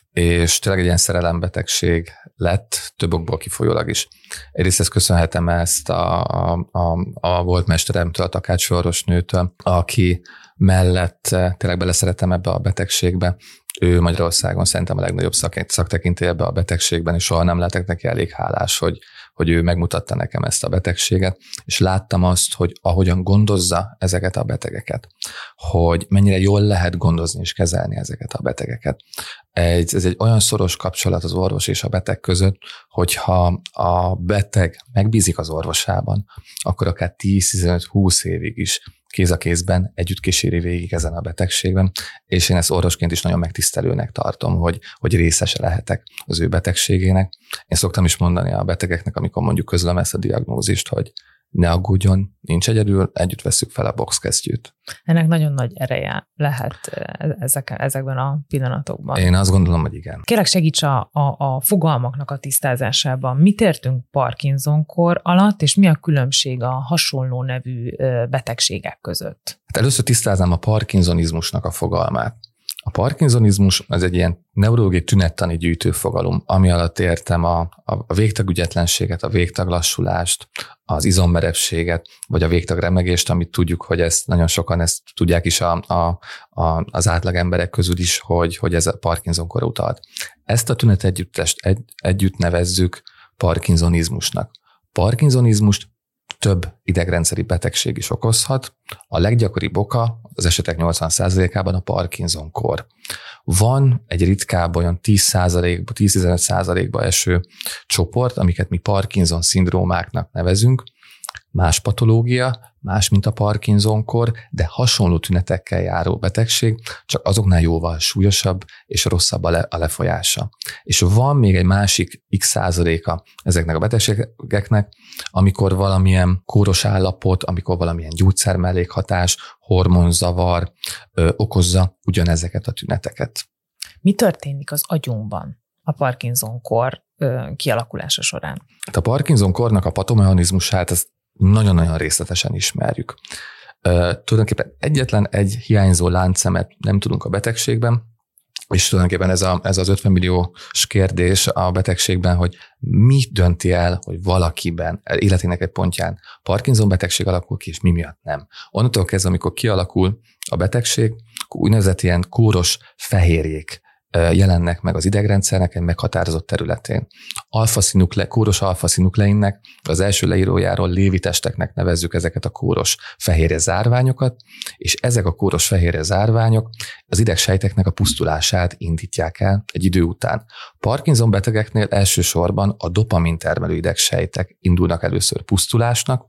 és tényleg egy ilyen szerelembetegség lett, több okból kifolyólag is. Egyrészt ezt köszönhetem ezt a, a, a, a volt mesteremtől, a Takács orvosnőtől, aki mellett tényleg beleszerettem ebbe a betegségbe. Ő Magyarországon szerintem a legnagyobb szaktekintély ebbe a betegségben, és soha nem lehetek neki elég hálás, hogy, hogy ő megmutatta nekem ezt a betegséget, és láttam azt, hogy ahogyan gondozza ezeket a betegeket, hogy mennyire jól lehet gondozni és kezelni ezeket a betegeket. Egy, ez egy olyan szoros kapcsolat az orvos és a beteg között, hogyha a beteg megbízik az orvosában, akkor akár tíz-tizenöt-húsz évig is kéz a kézben együtt kíséri végig ezen a betegségben, és én ezt orvosként is nagyon megtisztelőnek tartom, hogy, hogy részese lehetek az ő betegségének. Én szoktam is mondani a betegeknek, amikor mondjuk közlöm ezt a diagnózist, hogy ne aggódjon, nincs egyedül, együtt vesszük fel a boxkesztyűt. Ennek nagyon nagy ereje lehet ezek, ezekben a pillanatokban. Én azt gondolom, hogy igen. Kérlek, segíts a, a, a fogalmaknak a tisztázásában. Mit értünk Parkinson-kor alatt, és mi a különbség a hasonló nevű betegségek között? Hát először tisztáznám a parkinsonizmusnak a fogalmát. A parkinsonizmus az egy ilyen neurológiai tünettani gyűjtőfogalom, ami alatt értem a, a végtagügyetlenséget, a végtaglassulást, az izommerevséget, vagy a végtagremegést, amit tudjuk, hogy ezt nagyon sokan ezt tudják is a, a, a, az átlag emberek közül is, hogy, hogy ez a Parkinson-kor utalt. Ezt a tünetegyüttest egy, együtt nevezzük parkinsonizmusnak. Parkinsonizmust több idegrendszeri betegség is okozhat. A leggyakoribb oka az esetek nyolcvan százalékában a Parkinson-kor. Van egy ritkább olyan tíz százalékba, tíz-tizenöt százalékba eső csoport, amiket mi Parkinson-szindrómáknak nevezünk. Más patológia, más, mint a Parkinson-kor, de hasonló tünetekkel járó betegség, csak azoknál jóval súlyosabb és rosszabb a, le, a lefolyása. És van még egy másik x százaléka ezeknek a betegségeknek, amikor valamilyen kóros állapot, amikor valamilyen gyógyszermellékhatás, hormonzavar ö, okozza ugyanezeket a tüneteket. Mi történik az agyunkban a Parkinson-kor ö, kialakulása során? A Parkinson-kornak a patomechanizmusát ezt nagyon-nagyon részletesen ismerjük. Uh, tulajdonképpen egyetlen egy hiányzó láncszemet nem tudunk a betegségben, És tulajdonképpen ez, a, ez az ötven milliós kérdés a betegségben, hogy mi dönti el, hogy valakiben életének egy pontján Parkinson betegség alakul ki, és mi miatt nem. Onnantól kezdve, amikor kialakul a betegség, akkor úgynevezett ilyen kóros fehérjék jelennek meg az idegrendszernek egy meghatározott területén. Alfa-szinukle, kóros alfa-szinukleinnek, az első leírójáról lévitesteknek nevezzük ezeket a kóros fehérje zárványokat, és ezek a kóros fehérje zárványok az idegsejteknek a pusztulását indítják el egy idő után. Parkinson betegeknél elsősorban a dopamin termelő idegsejtek indulnak először pusztulásnak,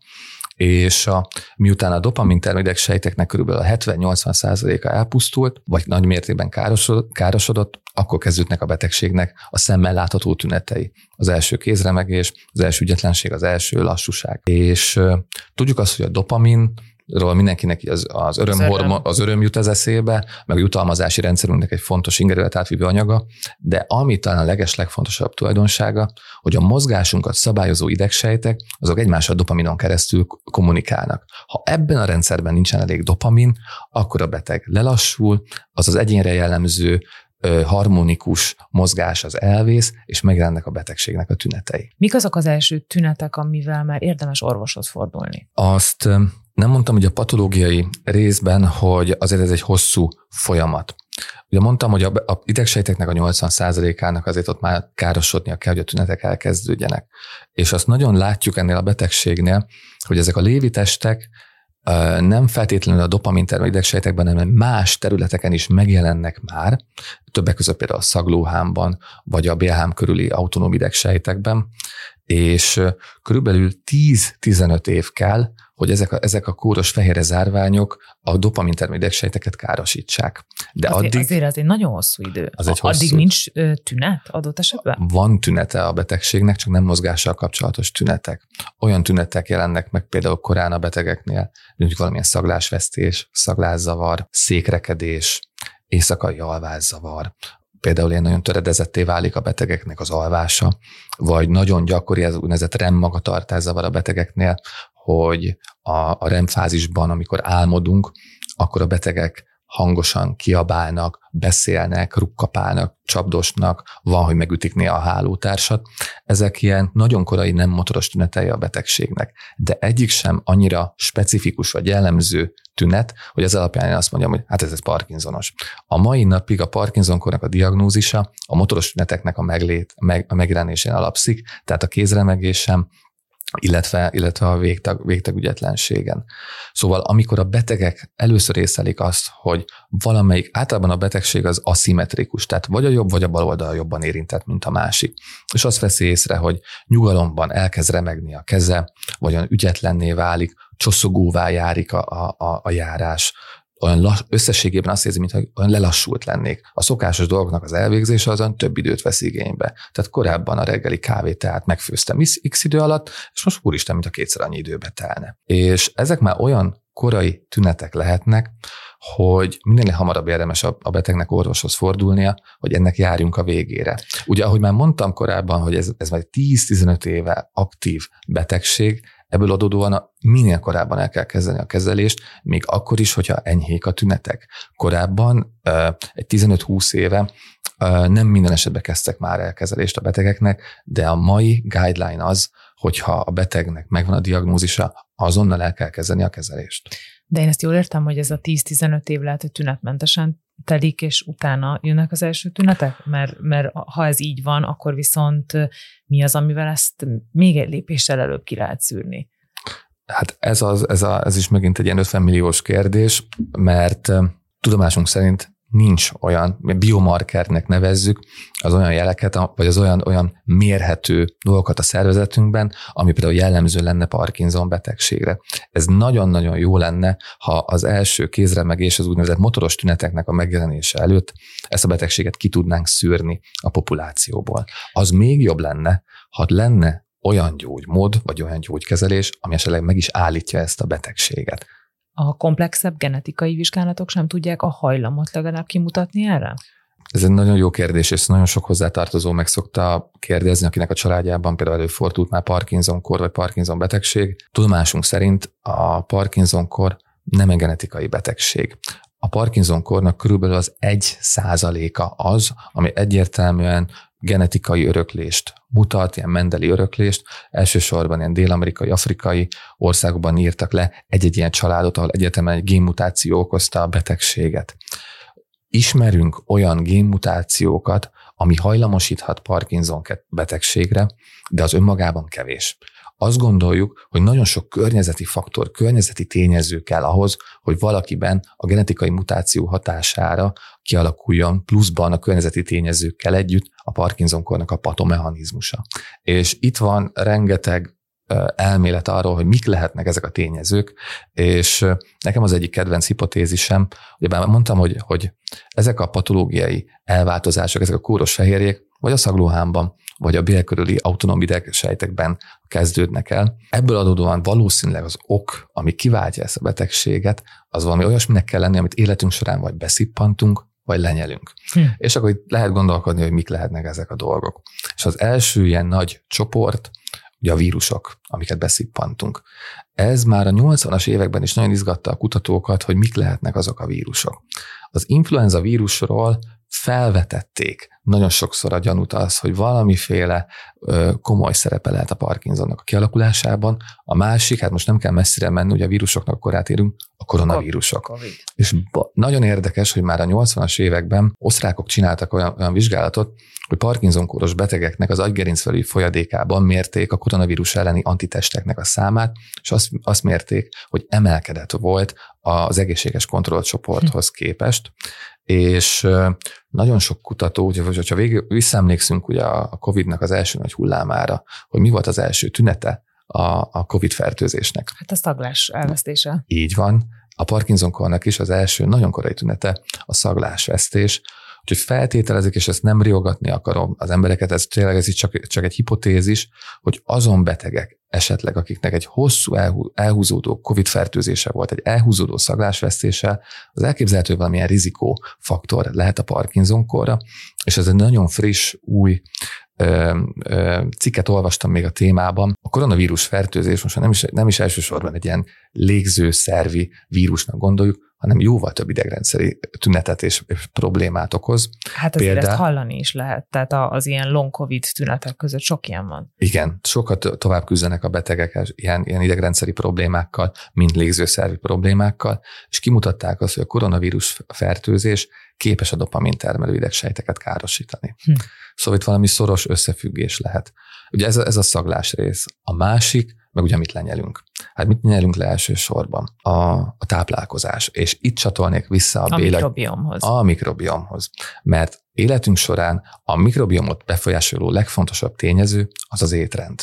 és a, miután a dopamin termelő idegsejteknek körülbelül a hetven-nyolcvan százaléka elpusztult, vagy nagy mértékben károsodott, károsodott, akkor kezdődnek a betegségnek a szemmel látható tünetei. Az első kézremegés, az első ügyetlenség, az első lassúság. És uh, tudjuk azt, hogy a dopamin ról mindenkinek az, az, öröm hormon, az öröm jut az eszébe, meg a jutalmazási rendszerünknek egy fontos ingerület átvívő anyaga, de ami talán a legeslegfontosabb tulajdonsága, hogy a mozgásunkat szabályozó idegsejtek, azok egymással dopaminon keresztül kommunikálnak. Ha ebben a rendszerben nincsen elég dopamin, akkor a beteg lelassul, az az egyénre jellemző harmonikus mozgás az elvész, és megjelennek a betegségnek a tünetei. Mik azok az első tünetek, amivel már érdemes orvoshoz fordulni? Azt nem mondtam, hogy a patológiai részben, hogy azért ez egy hosszú folyamat. Ugye mondtam, hogy a, a idegsejteknek a nyolcvan százalékának azért ott már károsodnia kell, hogy a tünetek elkezdődjenek. És azt nagyon látjuk ennél a betegségnél, hogy ezek a lévitestek nem feltétlenül a dopamin termelő idegsejtekben, hanem más területeken is megjelennek már, többek között például a szaglóhámban, vagy a bélhám körüli autonóm idegsejtekben, és körülbelül tíz-tizenöt év kell, hogy ezek a, ezek a kóros fehérje zárványok a dopamin termelő idegsejteket károsítsák. De azért, addig, azért az egy nagyon hosszú idő. Az egy addig hosszú, nincs ö, tünet adott esetben? Van tünete a betegségnek, csak nem mozgással kapcsolatos tünetek. Olyan tünetek jelennek meg például korán a betegeknél, mint valamilyen szaglásvesztés, szaglászavar, székrekedés, éjszakai alvászavar. Például ilyen nagyon töredezetté válik a betegeknek az alvása, vagy nagyon gyakori ez úgynevezett REM magatartászavar a betegeknél, hogy a, a REM fázisban, amikor álmodunk, akkor a betegek hangosan kiabálnak, beszélnek, rukkapálnak, csapdosnak, van, hogy megütik néha a hálótársat. Ezek ilyen nagyon korai nem motoros tünetei a betegségnek, de egyik sem annyira specifikus vagy jellemző tünet, hogy az alapján én azt mondjam, hogy hát ez, ez Parkinsonos. A mai napig a Parkinson-kornak a diagnózisa a motoros tüneteknek a, meglét, meg, a megjelenésén alapszik, tehát a kézremegésem, illetve, illetve a végtag, végtagügyetlenségen. Szóval amikor a betegek először észlelik azt, hogy valamelyik, általában a betegség az aszimmetrikus, tehát vagy a jobb, vagy a bal oldal jobban érintett, mint a másik. És azt veszi észre, hogy nyugalomban elkezd remegni a keze, vagy olyan ügyetlenné válik, csoszogóvá járik a, a, a járás, olyan lass, összességében azt érzi, mintha olyan lelassult lennék. A szokásos dolgoknak az elvégzése azon több időt vesz igénybe. Tehát korábban a reggeli kávét tehát megfőztem x idő alatt, és most úristen, mint a kétszer annyi időbe telne. És ezek már olyan korai tünetek lehetnek, hogy minél hamarabb érdemes a betegnek orvoshoz fordulnia, hogy ennek járjunk a végére. Ugye, ahogy már mondtam korábban, hogy ez, ez már tíz-tizenöt éve aktív betegség, ebből adódóan minél korábban el kell kezdeni a kezelést, még akkor is, hogyha enyhék a tünetek. Korábban egy tizenöt-húsz éve nem minden esetben kezdtek már el kezelést a betegeknek, de a mai guideline az, hogyha a betegnek megvan a diagnózisa, azonnal el kell kezdeni a kezelést. De én ezt jól értem, hogy ez a tíz-tizenöt év lehet, hogy tünetmentesen telik, és utána jönnek az első tünetek? Mert, mert ha ez így van, akkor viszont mi az, amivel ezt még egy lépéssel előbb ki lehet szűrni? Hát ez, az, ez, a, ez is megint egy ilyen ötven milliós kérdés, mert tudomásunk szerint nincs olyan, biomarkernek nevezzük, az olyan jeleket, vagy az olyan, olyan mérhető dolgokat a szervezetünkben, ami például jellemző lenne Parkinson betegségre. Ez nagyon-nagyon jó lenne, ha az első kézremegés, az úgynevezett motoros tüneteknek a megjelenése előtt ezt a betegséget ki tudnánk szűrni a populációból. Az még jobb lenne, ha lenne olyan gyógymód, vagy olyan gyógykezelés, ami esetleg meg is állítja ezt a betegséget. A komplexebb genetikai vizsgálatok sem tudják a hajlamot legalább kimutatni erre? Ez egy nagyon jó kérdés, és nagyon sok hozzátartozó meg szokta kérdezni, akinek a családjában például előfordult már Parkinson-kor vagy Parkinson betegség. Tudomásunk szerint a Parkinson-kor nem egy genetikai betegség. a Parkinson-kornak körülbelül az egy százaléka az, ami egyértelműen genetikai öröklést mutat, ilyen mendeli öröklést. Elsősorban ilyen dél-amerikai, afrikai országokban írtak le egy-egy ilyen családot, ahol egyetemen egy génmutáció okozta a betegséget. Ismerünk olyan génmutációkat, ami hajlamosíthat Parkinson betegségre, de az önmagában kevés. Azt gondoljuk, hogy nagyon sok környezeti faktor, környezeti tényező kell ahhoz, hogy valakiben a genetikai mutáció hatására kialakuljon pluszban a környezeti tényezőkkel együtt a Parkinson-kornak a patomechanizmusa. És itt van rengeteg elmélet arról, hogy mik lehetnek ezek a tényezők, és nekem az egyik kedvenc hipotézisem, ugye már mondtam, hogy, hogy ezek a patológiai elváltozások, ezek a kóros fehérjék, vagy a szaglóhámban, vagy a bél körüli autonóm idegsejtekben kezdődnek el. Ebből adódóan valószínűleg az ok, ami kiváltja ezt a betegséget, az valami olyasminek kell lenni, amit életünk során vagy beszippantunk, vagy lenyelünk. Hm. És akkor itt lehet gondolkodni, hogy mik lehetnek ezek a dolgok. És az első ilyen nagy csoport, ugye a vírusok, amiket beszippantunk. Ez már a nyolcvanas években is nagyon izgatta a kutatókat, hogy mik lehetnek azok a vírusok. Az influenza vírusról felvetették nagyon sokszor a gyanút az, hogy valamiféle ö, komoly szerepe lehet a Parkinsonnak a kialakulásában. A másik, hát most nem kell messzire menni, ugye a vírusoknak korát érünk, a koronavírusok. COVID. És ba, nagyon érdekes, hogy már a nyolcvanas években osztrákok csináltak olyan, olyan vizsgálatot, hogy Parkinson-kóros betegeknek az agygerincvelői folyadékában mérték a koronavírus elleni antitesteknek a számát, és azt, azt mérték, hogy emelkedett volt az egészséges kontrollcsoporthoz képest, és nagyon sok kutató, hogyha végül visszaemlékszünk ugye a Covidnak az első nagy hullámára, hogy mi volt az első tünete a, a Covid fertőzésnek. Hát a szaglás elvesztése. Így van. A Parkinson-kornak is az első nagyon korai tünete a szaglásvesztés. Úgyhogy feltételezik, és ezt nem riogatni akarom az embereket, ez tényleg ez csak, csak egy hipotézis, hogy azon betegek esetleg, akiknek egy hosszú elhúzódó Covid fertőzése volt, egy elhúzódó szaglásvesztése, az elképzelhető valamilyen rizikófaktor lehet a Parkinson-korra, és ez egy nagyon friss, új ö, ö, cikket olvastam még a témában. A koronavírus fertőzés most nem is, nem is elsősorban egy ilyen légzőszervi vírusnak gondoljuk, hanem jóval több idegrendszeri tünetet és, és problémát okoz. Hát azért Például, ezt hallani is lehet, tehát az ilyen long covid tünetek között sok ilyen van. Igen, sokat tovább küzdenek a betegek ilyen, ilyen idegrendszeri problémákkal, mint légzőszervi problémákkal, és kimutatták azt, hogy a koronavírus fertőzés képes a dopamin termelő idegsejteket károsítani. Hm. Szóval itt valami szoros összefüggés lehet. Ugye ez a, ez a szaglás rész. A másik, meg ugye mit lenyelünk. Hát mit nyelünk le elsősorban? A, a táplálkozás. És itt csatolnék vissza a, a béleg, mikrobiomhoz. A mikrobiomhoz. Mert életünk során a mikrobiomot befolyásoló legfontosabb tényező az az étrend.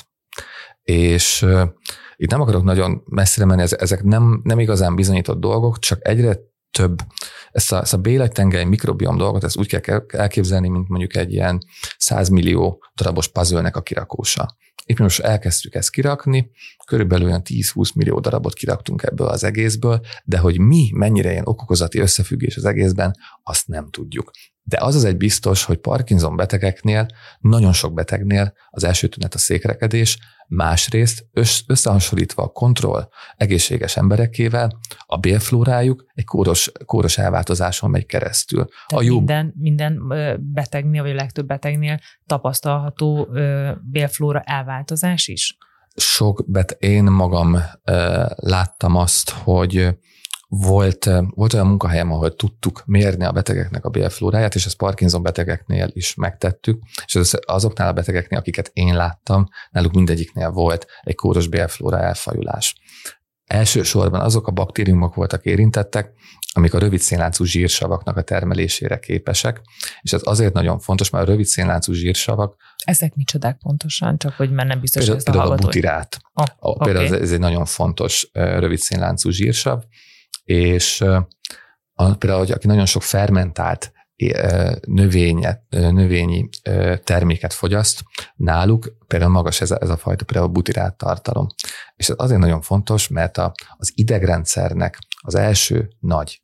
És uh, itt nem akarok nagyon messzire menni, ezek nem, nem igazán bizonyított dolgok, csak egyre több. Ezt a, ezt a bélegtengely mikrobiom dolgot, ezt úgy kell elképzelni, mint mondjuk egy ilyen száz millió darabos puzzle-nek a kirakósa. Itt most elkezdtük ezt kirakni, körülbelül olyan tíz-húsz millió darabot kiraktunk ebből az egészből, de hogy mi mennyire ilyen okokozati összefüggés az egészben, azt nem tudjuk. De az az egy biztos, hogy Parkinson betegeknél, nagyon sok betegnél az első tünet a székrekedés, másrészt összehasonlítva a kontroll egészséges emberekével, a bélflórájuk egy kóros, kóros elváltozáson megy keresztül. A jó... minden, minden betegnél, vagy a legtöbb betegnél tapasztalható bélflóra elváltozás is? Sok bet, én magam láttam azt, hogy Volt, volt olyan munkahelyem, ahol tudtuk mérni a betegeknek a bélflóráját, és ezt Parkinson betegeknél is megtettük, és ez azoknál a betegeknél, akiket én láttam, náluk mindegyiknél volt egy kóros bélflóra elfajulás. Elsősorban azok a baktériumok voltak érintettek, amik a rövid szénláncú zsírsavaknak a termelésére képesek, és ez azért nagyon fontos, mert a rövid szénláncú zsírsavak... Ezek micsodák pontosan, csak hogy már nem biztos, például, hogy ezt a Például a butirát. Oh, a, például okay. ez, ez egy nagyon fontos rövid szénláncú zsírsav, és a, például, hogy aki nagyon sok fermentált növényet, növényi terméket fogyaszt, náluk például magas ez a, ez a fajta például butirát tartalom. És ez azért nagyon fontos, mert a, az idegrendszernek az első nagy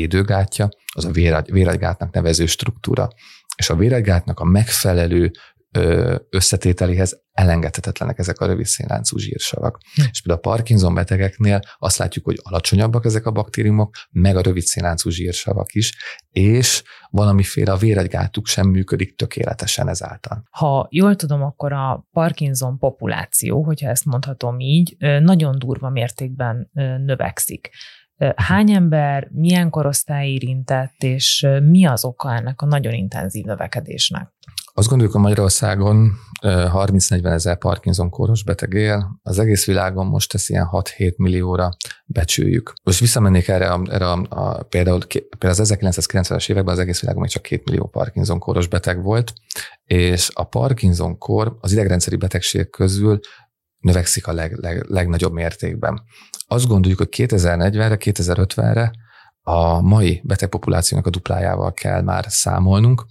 védőgátja, az a véragygátnak nevező struktúra. És a véragygátnak a megfelelő összetételéhez elengedhetetlenek ezek a rövid szénláncú zsírsavak. Hm. És például a Parkinson betegeknél azt látjuk, hogy alacsonyabbak ezek a baktériumok, meg a rövid szénláncú zsírsavak is, és valamiféle a véregygátuk sem működik tökéletesen ezáltal. Ha jól tudom, akkor a Parkinson populáció, hogyha ezt mondhatom így, nagyon durva mértékben növekszik. Hány ember, milyen korosztály érintett, és mi az oka ennek a nagyon intenzív növekedésnek? Azt gondoljuk, a Magyarországon harminc-negyven ezer Parkinson kóros beteg él, az egész világon most ezt ilyen hat-hét millióra becsüljük. Most visszamennék erre, a, erre a, a, például, például az ezerkilencszázkilencvenes években az egész világon még csak két millió Parkinson kóros beteg volt, és a Parkinson kór az idegrendszeri betegség közül növekszik a leg, leg, legnagyobb mértékben. Azt gondoljuk, hogy kétezer-negyvenre, kétezer-ötvenre a mai betegpopulációnak a duplájával kell már számolnunk,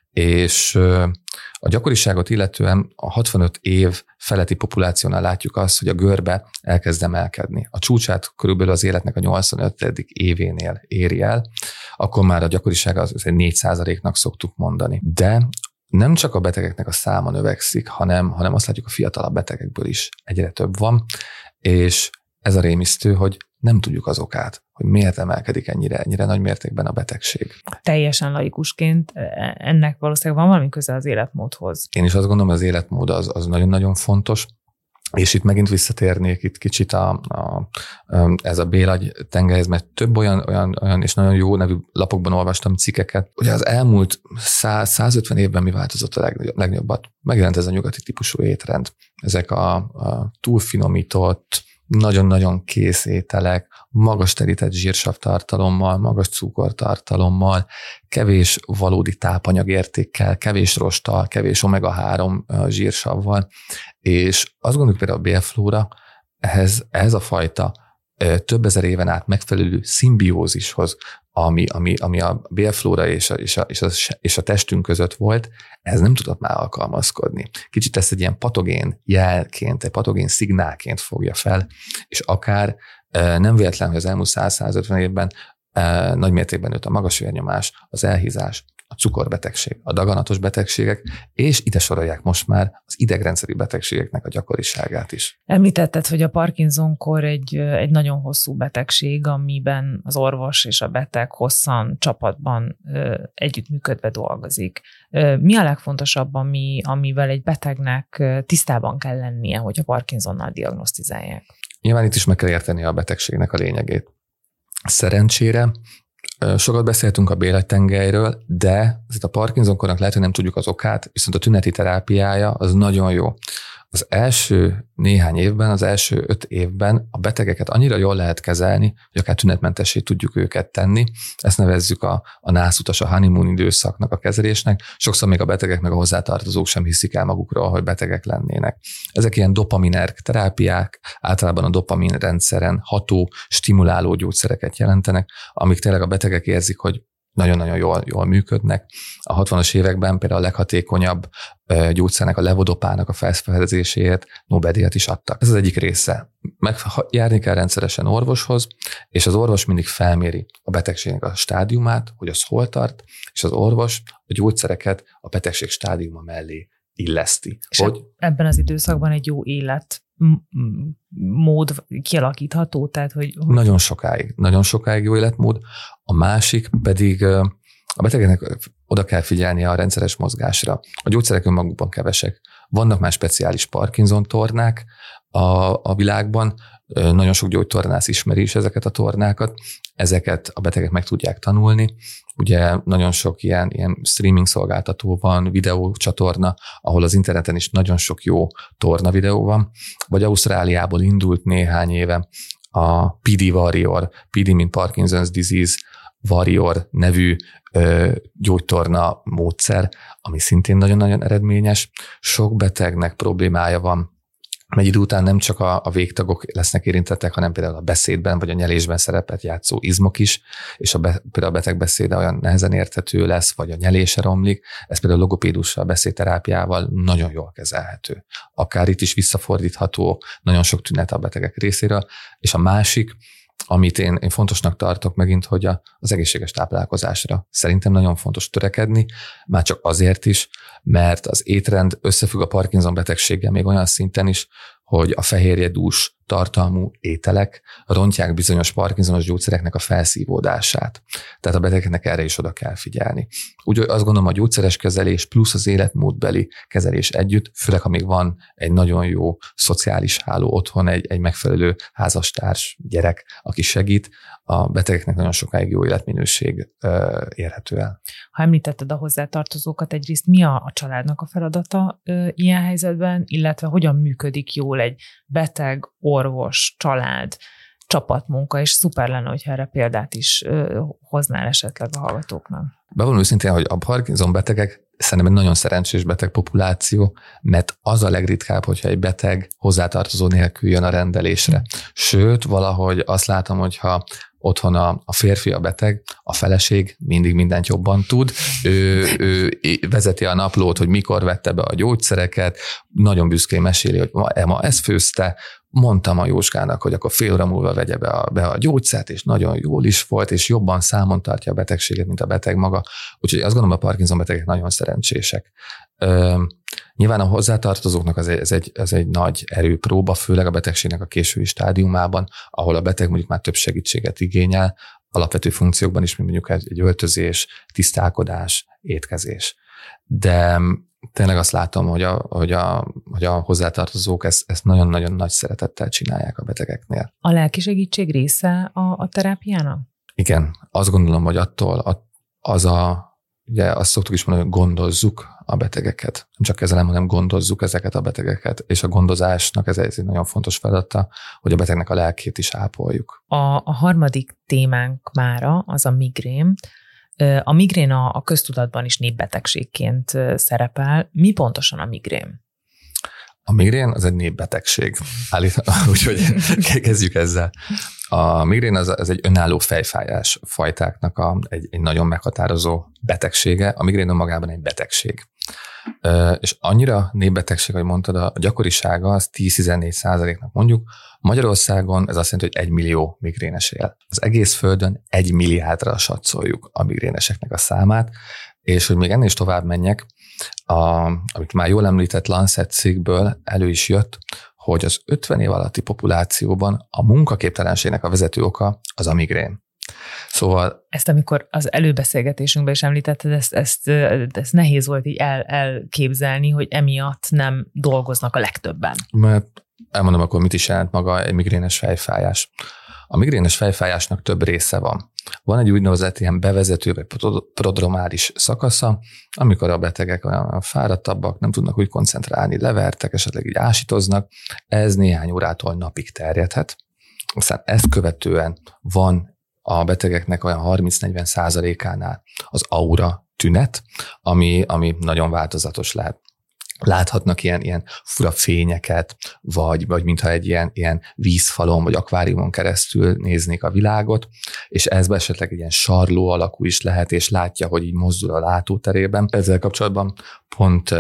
és a gyakoriságot illetően a hatvanöt év feletti populációnál látjuk azt, hogy a görbe elkezd emelkedni. A csúcsát körülbelül az életnek a nyolcvanötödik événél éri el, akkor már a gyakoriság az négy százaléknak szoktuk mondani. De nem csak a betegeknek a száma növekszik, hanem, hanem azt látjuk, a fiatalabb betegekből is egyre több van, és ez a rémisztő, hogy nem tudjuk az okát, hogy miért emelkedik ennyire, ennyire nagy mértékben a betegség. Teljesen laikusként ennek valószínűleg van valami köze az életmódhoz. Én is azt gondolom, hogy az életmód az, az nagyon-nagyon fontos, és itt megint visszatérnék itt kicsit a, a, ez a bélagy tengelyhez, mert több olyan, olyan, olyan és nagyon jó nevű lapokban olvastam cikkeket. Ugye az elmúlt száz-százötven évben mi változott a legnagyobb, legnagyobbat? Megjelent ez a nyugati típusú étrend. Ezek a, a túlfinomított, nagyon-nagyon kész ételek, magas terített zsírsavtartalommal, magas cukortartalommal, kevés valódi tápanyagértékkel, kevés rosttal, kevés omega három zsírsavval, és azt gondoljuk például a bélflóra ehhez, ehhez a fajta több ezer éven át megfelelő szimbiózishoz, ami, ami, ami a bélflóra és a, és, a, és, a, és a testünk között volt, ez nem tudott már alkalmazkodni. Kicsit ezt egy ilyen patogén jelként, egy patogén szignálként fogja fel, és akár nem véletlen, hogy az elmúlt száz-százötven évben nagy mértékben nőtt a magas vérnyomás, az elhízás, a cukorbetegség, a daganatos betegségek, és ide sorolják most már az idegrendszeri betegségeknek a gyakoriságát is. Említetted, hogy a Parkinson-kór egy, egy nagyon hosszú betegség, amiben az orvos és a beteg hosszan csapatban együttműködve dolgozik. Mi a legfontosabb, ami, amivel egy betegnek tisztában kell lennie, hogy a Parkinsonnal diagnosztizálják? Nyilván itt is meg kell érteni a betegségnek a lényegét. Szerencsére sokat beszéltünk a bélagytengelyről, de a Parkinson-kornak lehet, hogy nem tudjuk az okát, viszont a tüneti terápiája az nagyon jó. Az első néhány évben, az első öt évben a betegeket annyira jól lehet kezelni, hogy akár tünetmentessé tudjuk őket tenni. Ezt nevezzük a, a nászutas, a honeymoon időszaknak a kezelésnek. Sokszor még a betegek meg a hozzátartozók sem hiszik el magukról, hogy betegek lennének. Ezek ilyen dopaminerg terápiák, általában a dopamin rendszeren ható, stimuláló gyógyszereket jelentenek, amik tényleg a betegek érzik, hogy nagyon-nagyon jól, jól működnek. A hatvanas években például a leghatékonyabb gyógyszernek, a levodopának a felfedezéséért Nobel-díjat is adtak. Ez az egyik része. Meg járni kell rendszeresen orvoshoz, és az orvos mindig felméri a betegségnek a stádiumát, hogy az hol tart, és az orvos a gyógyszereket a betegség stádiuma mellé illeszti. És hogy ebben az időszakban egy jó élet mód kialakítható, tehát hogy... Nagyon sokáig, nagyon sokáig jó életmód. A másik pedig a betegeknek oda kell figyelni a rendszeres mozgásra. A gyógyszerek önmagukban kevesek. Vannak már speciális Parkinson tornák a, a világban, nagyon sok gyógytornász ismeri is ezeket a tornákat, ezeket a betegek meg tudják tanulni. Ugye nagyon sok ilyen, ilyen streaming szolgáltató van, videócsatorna, ahol az interneten is nagyon sok jó torna videó van, vagy Ausztráliából indult néhány éve a pé dé Warrior, pé dé mint Parkinson's Disease Warrior nevű ö, gyógytorna módszer, ami szintén nagyon-nagyon eredményes. Sok betegnek problémája van, egy idő után nem csak a, a végtagok lesznek érintettek, hanem például a beszédben vagy a nyelésben szerepet játszó izmok is, és a be, például a betegbeszéde olyan nehezen érthető lesz, vagy a nyelése romlik, ez például a logopédussal, beszédterápiával nagyon jól kezelhető. Akár itt is visszafordítható nagyon sok tünet a betegek részéről, és a másik, amit én, én fontosnak tartok megint, hogy a, az egészséges táplálkozásra szerintem nagyon fontos törekedni, már csak azért is, mert az étrend összefügg a Parkinson betegséggel még olyan szinten is, hogy a fehérjedús tartalmú ételek rontják bizonyos parkinsonos gyógyszereknek a felszívódását. Tehát a betegeknek erre is oda kell figyelni. Úgyhogy azt gondolom, a gyógyszeres kezelés plusz az életmódbeli kezelés együtt, főleg ha még van egy nagyon jó szociális háló otthon, egy, egy megfelelő házastárs, gyerek, aki segít, a betegeknek nagyon sokáig jó életminőség ö, érhető el. Ha említetted a hozzátartozókat, egyrészt mi a, a családnak a feladata ö, ilyen helyzetben, illetve hogyan működik jól egy beteg, orvos, család, csapatmunka, és szuper lenne, hogyha erre példát is ö, hoznál esetleg a hallgatóknak. Bevallom őszintén, hogy a Parkinson betegek szerintem egy nagyon szerencsés beteg populáció, mert az a legritkább, hogyha egy beteg hozzátartozó nélkül jön a rendelésre. Sőt, valahogy azt látom, hogyha otthon a, a férfi a beteg, a feleség mindig mindent jobban tud. Ő, ő vezeti a naplót, hogy mikor vette be a gyógyszereket, nagyon büszkén meséli, hogy ma, ma ezt főzte, mondtam a Jóskának, hogy akkor fél óra múlva vegye be a, be a gyógyszert, és nagyon jól is volt, és jobban számon tartja a betegséget, mint a beteg maga. Úgyhogy azt gondolom, a Parkinson betegek nagyon szerencsések. Ö, nyilván a hozzátartozóknak ez egy, ez, egy, ez egy nagy erőpróba, főleg a betegségnek a késői stádiumában, ahol a beteg mondjuk már több segítséget igényel, alapvető funkciókban is, mint mondjuk egy öltözés, tisztálkodás, étkezés. De tényleg azt látom, hogy a, hogy a, hogy a hozzátartozók ezt, ezt nagyon-nagyon nagy szeretettel csinálják a betegeknél. A lelki segítség része a, a terápiának? Igen, azt gondolom, hogy attól az a, ugye azt szoktuk is mondani, hogy gondozzuk a betegeket. Nem csak kezelem, hanem gondozzuk ezeket a betegeket, és a gondozásnak ez egy nagyon fontos feladata, hogy a betegnek a lelkét is ápoljuk. A, a harmadik témánk mára az a migrén. A migrén a, a köztudatban is népbetegségként szerepel. Mi pontosan a migrén? A migrén az egy népbetegség. Úgyhogy kezdjük ezzel. A migrén az, az egy önálló fejfájás fajtáknak a, egy, egy nagyon meghatározó betegsége. A migrén magában egy betegség. És annyira népbetegség, hogy mondtad, a gyakorisága az tíz-tizennégy százaléknak mondjuk. Magyarországon ez azt jelenti, hogy egy millió migrénes él. Az egész földön egy milliárdra satszoljuk a migréneseknek a számát, és hogy még ennél is tovább menjek, a, amit már jól említett Lancet cikkből elő is jött, hogy az ötven év alatti populációban a munkaképtelenségnek a vezető oka az a migrén. Szóval... Ezt amikor az előbeszélgetésünkben is említetted, ezt, ezt, ezt nehéz volt így el, elképzelni, hogy emiatt nem dolgoznak a legtöbben. Mert elmondom akkor, mit is jelent maga egy migrénes fejfájás. A migrénes fejfájásnak több része van. Van egy úgynevezett ilyen bevezető vagy prodromális szakasza, amikor a betegek olyan fáradtabbak, nem tudnak úgy koncentrálni, levertek, esetleg így ásítoznak. Ez néhány órától napig terjedhet. Aztán ezt követően van a betegeknek olyan harminc-negyven százalékánál az aura tünet, ami, ami nagyon változatos lehet. Láthatnak ilyen, ilyen fura fényeket, vagy, vagy mintha egy ilyen, ilyen vízfalon, vagy akváriumon keresztül néznék a világot, és ezben esetleg egy ilyen sarló alakú is lehet, és látja, hogy így mozdul a látóterében. Ezzel kapcsolatban pont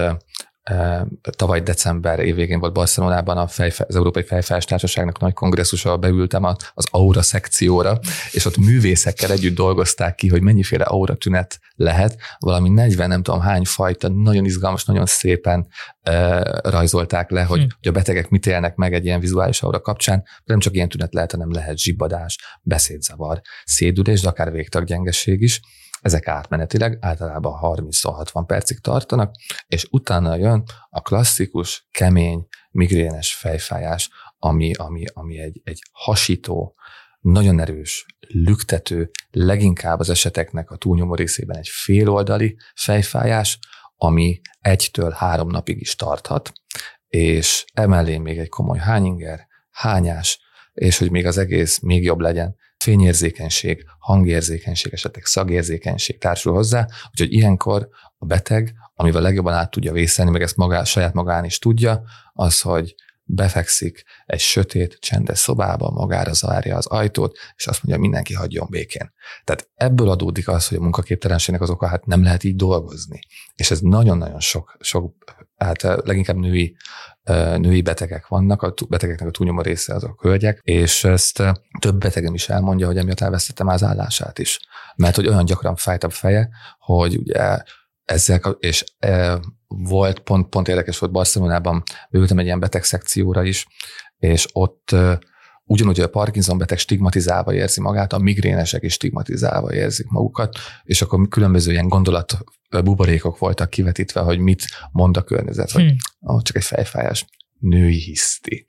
tavaly december évvégén volt Barcelonában a fejfe, az Európai Fejfájás Társaságnak nagy kongresszusa, beültem az aura szekcióra, és ott művészekkel együtt dolgozták ki, hogy mennyiféle aura tünet lehet, valami negyven nem tudom hány fajta, nagyon izgalmas, nagyon szépen uh, rajzolták le, hogy, hm. hogy a betegek mit élnek meg egy ilyen vizuális aura kapcsán, de nem csak ilyen tünet lehet, hanem lehet zsibbadás, beszédzavar, szédülés, de akár végtaggyengeség is. Ezek átmenetileg általában harminc-hatvan percig tartanak, és utána jön a klasszikus, kemény, migrénes fejfájás, ami, ami, ami egy, egy hasító, nagyon erős, lüktető, leginkább az eseteknek a túlnyomó részében egy féloldali fejfájás, ami egytől három napig is tarthat, és emellé még egy komoly hányinger, hányás, és hogy még az egész még jobb legyen, fényérzékenység, hangérzékenység, esetleg szagérzékenység társul hozzá, úgyhogy ilyenkor a beteg, amivel legjobban át tudja vészelni, meg ezt magá, saját magán is tudja, az, hogy befekszik egy sötét, csendes szobába, magára zárja az ajtót, és azt mondja, mindenki hagyjon békén. Tehát ebből adódik az, hogy a munkaképtelenségnek az oka, hát nem lehet így dolgozni. És ez nagyon-nagyon sok, sok hát leginkább női, női betegek vannak, a betegeknek a túlnyomó része azok a hölgyek, és ezt több betegem is elmondja, hogy emiatt elvesztettem az állását is. Mert hogy olyan gyakran fájt a feje, hogy ugye ezzel, és e, volt, pont, pont érdekes volt, Barcelonában ültem egy ilyen beteg szekcióra is, és ott e, ugyanúgy, hogy a Parkinson beteg stigmatizálva érzi magát, a migrénesek is stigmatizálva érzik magukat, és akkor különböző ilyen gondolat buborékok voltak kivetítve, hogy mit mond a környezet, hmm. hogy ó, csak egy fejfájás, női hiszti.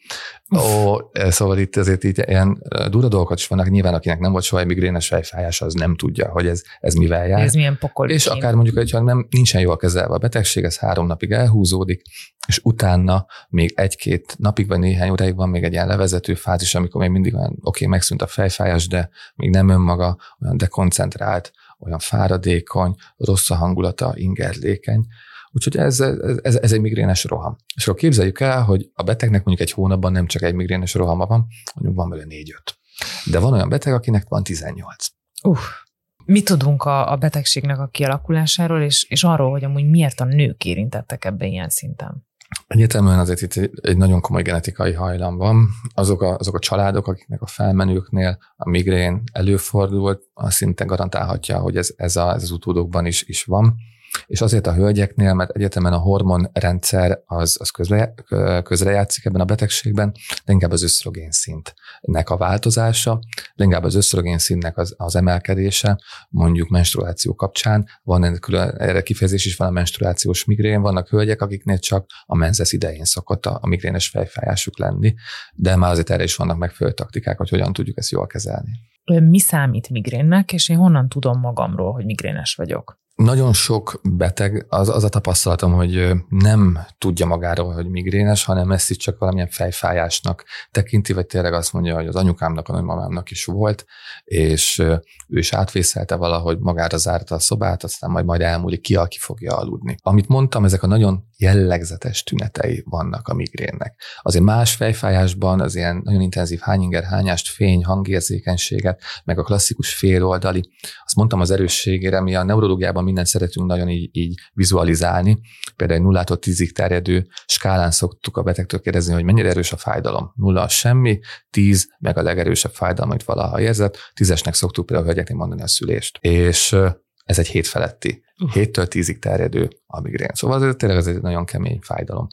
Ó, szóval itt azért így ilyen durva dolgokat is vannak. Nyilván, akinek nem volt soha egy migrénes fejfájás, az nem tudja, hogy ez, ez mivel jár. Ez milyen pokol. És kín. Akár mondjuk, hogyha nem, nincsen jól kezelve a betegség, ez három napig elhúzódik, és utána még egy-két napig, vagy néhány óráig van még egy ilyen levezető fázis, amikor még mindig olyan, oké, okay, megszűnt a fejfájás, de még nem önmaga, olyan dekoncentrált, olyan fáradékony, rossz a hangulata, ingerlékeny. Úgyhogy ez, ez, ez egy migrénes roham. És akkor képzeljük el, hogy a betegnek mondjuk egy hónapban nem csak egy migrénes rohama van, mondjuk van belőle négy-öt. De van olyan beteg, akinek van tizennyolc. Uh, mit tudunk a, a betegségnek a kialakulásáról, és, és arról, hogy amúgy miért a nők érintettek ebben ilyen szinten? Egyértelműen azért itt egy, egy nagyon komoly genetikai hajlam van. Azok a, azok a családok, akiknek a felmenőknél a migrén előfordult, az szinte garantálhatja, hogy ez, ez, a, ez az utódokban is, is van. És azért a hölgyeknél, mert egyetemen a hormonrendszer az, az közre, közrejátszik ebben a betegségben, de inkább az ösztrogén szintnek a változása, de inkább az ösztrogén szintnek az, az emelkedése, mondjuk menstruáció kapcsán, van külön, erre kifejezés is van, a menstruációs migrén, vannak hölgyek, akiknél csak a menzesz idején szokott a, a migrénes fejfájásuk lenni, de már azért erre is vannak megfelelő taktikák, hogy hogyan tudjuk ezt jól kezelni. Mi számít migrénnek, és én honnan tudom magamról, hogy migrénes vagyok? Nagyon sok beteg, az, az a tapasztalatom, hogy nem tudja magáról, hogy migrénes, hanem ezt is csak valamilyen fejfájásnak tekinti, vagy tényleg azt mondja, hogy az anyukámnak, a nagymamámnak is volt, és ő is átvészelte valahogy, magára zárta a szobát, aztán majd, majd elmúlik ki, aki fogja aludni. Amit mondtam, ezek a nagyon jellegzetes tünetei vannak a migrénnek. Azért más fejfájásban az ilyen nagyon intenzív hányinger, hányást, fény, hangérzékenységet, meg a klasszikus féloldali, azt mondtam az erősségére, mi a neurológiában mindent szeretünk nagyon így, így vizualizálni. Például egy nullától tízig terjedő skálán szoktuk a betegtől kérdezni, hogy mennyire erős a fájdalom. Nulla az semmi, tíz meg a legerősebb fájdalom, amit valaha érzett. Tízesnek szoktuk például a hölgyeknél mondani a szülést. És ez egy hét feletti. Héttől tízig terjedő a migrén. Szóval ez tényleg ez egy nagyon kemény fájdalom.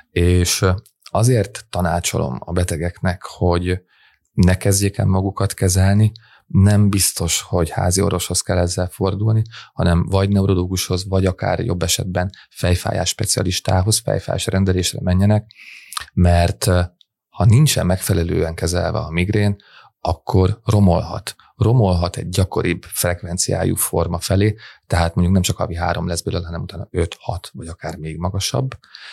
És azért tanácsolom a betegeknek, hogy ne kezdjék el magukat kezelni, nem biztos, hogy házi orvoshoz kell ezzel fordulni, hanem vagy neurológushoz, vagy akár jobb esetben fejfájás specialistához, fejfájás rendelésre menjenek, mert ha nincsen megfelelően kezelve a migrén, akkor romolhat. Romolhat egy gyakoribb frekvenciájú forma felé, tehát mondjuk nem csak havi három lesz belőle, hanem utána öt, hat, vagy akár még magasabb,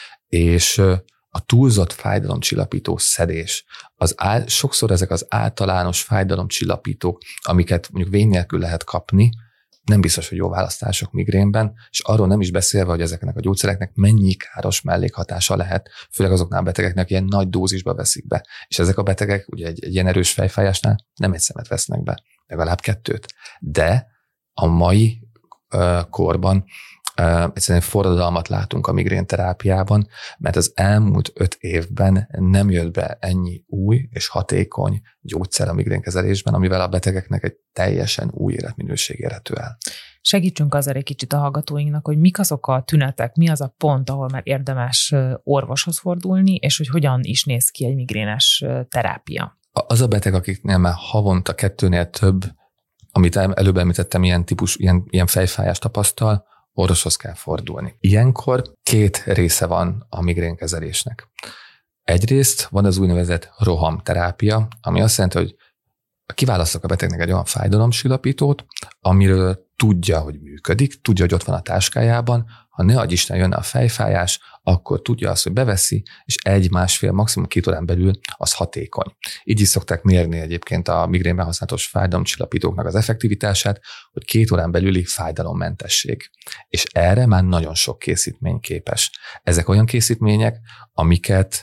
és a túlzott fájdalomcsillapító szedés, az á, sokszor ezek az általános fájdalomcsillapítók, amiket mondjuk vény nélkül lehet kapni, nem biztos, hogy jó választások migrénben, és arról nem is beszélve, hogy ezeknek a gyógyszereknek mennyi káros mellékhatása lehet, főleg azoknál a betegeknek ilyen nagy dózisba veszik be. És ezek a betegek ugye egy, egy ilyen erős fejfájásnál nem egy szemet vesznek be, legalább kettőt. De a mai uh, korban Uh, egyszerűen forradalmat látunk a migrénterápiában, mert az elmúlt öt évben nem jött be ennyi új és hatékony gyógyszer a migrénkezelésben, amivel a betegeknek egy teljesen új életminőség érhető el. Segítsünk azért egy kicsit a hallgatóinknak, hogy mik azok a tünetek, mi az a pont, ahol már érdemes orvoshoz fordulni, és hogy hogyan is néz ki egy migrénes terápia. Az a beteg, akiknél már havonta kettőnél több, amit előbb említettem, ilyen típus, ilyen, ilyen fejfájást tapasztal, orvoshoz kell fordulni. Ilyenkor két része van a migrénkezelésnek. Egyrészt van az úgynevezett rohamterápia, ami azt jelenti, hogy kiválasztok a betegnek egy olyan fájdalomcsillapítót, amiről tudja, hogy működik, tudja, hogy ott van a táskájában, ha ne adj Isten jönne a fejfájás, akkor tudja azt, hogy beveszi, és egy-másfél, maximum két órán belül az hatékony. Így is szokták mérni egyébként a migrénben használatos fájdalomcsillapítóknak az effektivitását, hogy két órán belüli fájdalommentesség. És erre már nagyon sok készítmény képes. Ezek olyan készítmények, amiket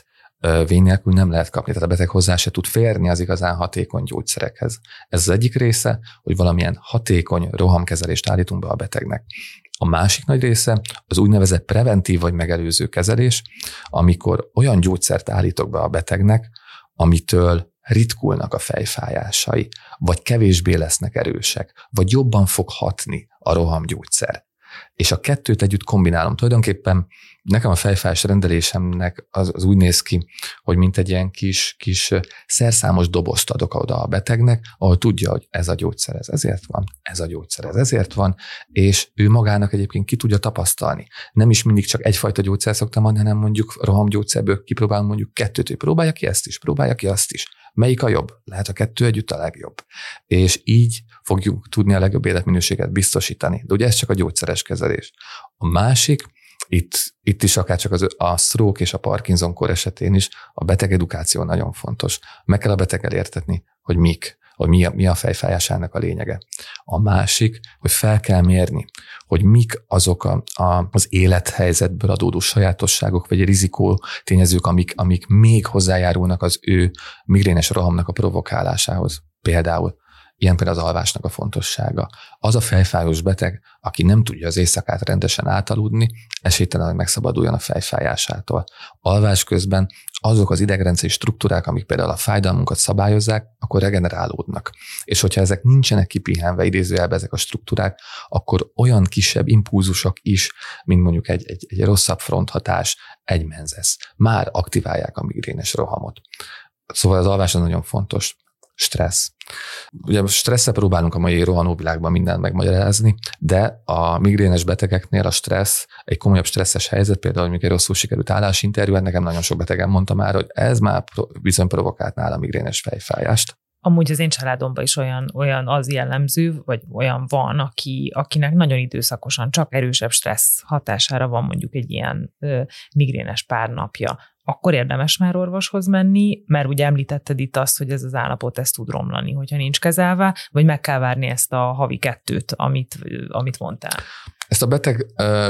vény nélkül nem lehet kapni, tehát a beteg hozzá se tud férni az igazán hatékony gyógyszerekhez. Ez az egyik része, hogy valamilyen hatékony rohamkezelést állítunk be a betegnek. A másik nagy része az úgynevezett preventív vagy megelőző kezelés, amikor olyan gyógyszert állítok be a betegnek, amitől ritkulnak a fejfájásai, vagy kevésbé lesznek erősek, vagy jobban fog hatni a rohamgyógyszer. És a kettőt együtt kombinálom. Tulajdonképpen nekem a fejfájás rendelésemnek az, az úgy néz ki, hogy mint egy ilyen kis, kis szerszámos dobozt adok oda a betegnek, ahol tudja, hogy ez a gyógyszer ez ezért van, ez a gyógyszer ez ezért van, és ő magának egyébként ki tudja tapasztalni. Nem is mindig csak egyfajta gyógyszer szoktam mondani, hanem mondjuk rohamgyógyszerből kipróbálom mondjuk kettőt, hogy próbálja ki ezt is, próbálja ki azt is. Melyik a jobb? Lehet a kettő együtt a legjobb. És így fogjuk tudni a legjobb életminőséget biztosítani. De ugye ez csak a gyógyszeres kezelés. A másik, itt, itt is akár csak az, a stroke és a Parkinson-kor esetén is a betegedukáció nagyon fontos. Meg kell a beteggel értetni, hogy mik, hogy mi a, mi a fejfájásának a lényege. A másik, hogy fel kell mérni, hogy mik azok a, a, az élethelyzetből adódó sajátosságok, vagy rizikó tényezők, amik, amik még hozzájárulnak az ő migrénes rohamnak a provokálásához. Például ilyen például az alvásnak a fontossága. Az a fejfájós beteg, aki nem tudja az éjszakát rendesen átaludni, esélytelen, hogy megszabaduljon a fejfájásától. Alvás közben azok az idegrendszeri struktúrák, amik például a fájdalmunkat szabályozzák, akkor regenerálódnak. És hogyha ezek nincsenek kipihenve, idézőjelben ezek a struktúrák, akkor olyan kisebb impulzusok is, mint mondjuk egy, egy, egy rosszabb fronthatás, egy menzesz, már aktiválják a migrénes rohamot. Szóval az alvás az nagyon fontos. Stressz. Ugye stresszre próbálunk a mai rohanó világban mindent megmagyarázni, de a migrénes betegeknél a stressz egy komolyabb stresszes helyzet, például mondjuk egy rosszul sikerült állásinterjú, nekem nagyon sok betegen mondta már, hogy ez már bizony provokált nála a migrénes fejfájást. Amúgy az én családomban is olyan, olyan az jellemző, vagy olyan van, aki, akinek nagyon időszakosan csak erősebb stressz hatására van mondjuk egy ilyen ö, migrénes pár napja. Akkor érdemes már orvoshoz menni, mert ugye említetted itt azt, hogy ez az állapot ezt tud romlani, hogyha nincs kezelve, vagy meg kell várni ezt a havi kettőt, amit, amit mondtál. Ezt a beteg,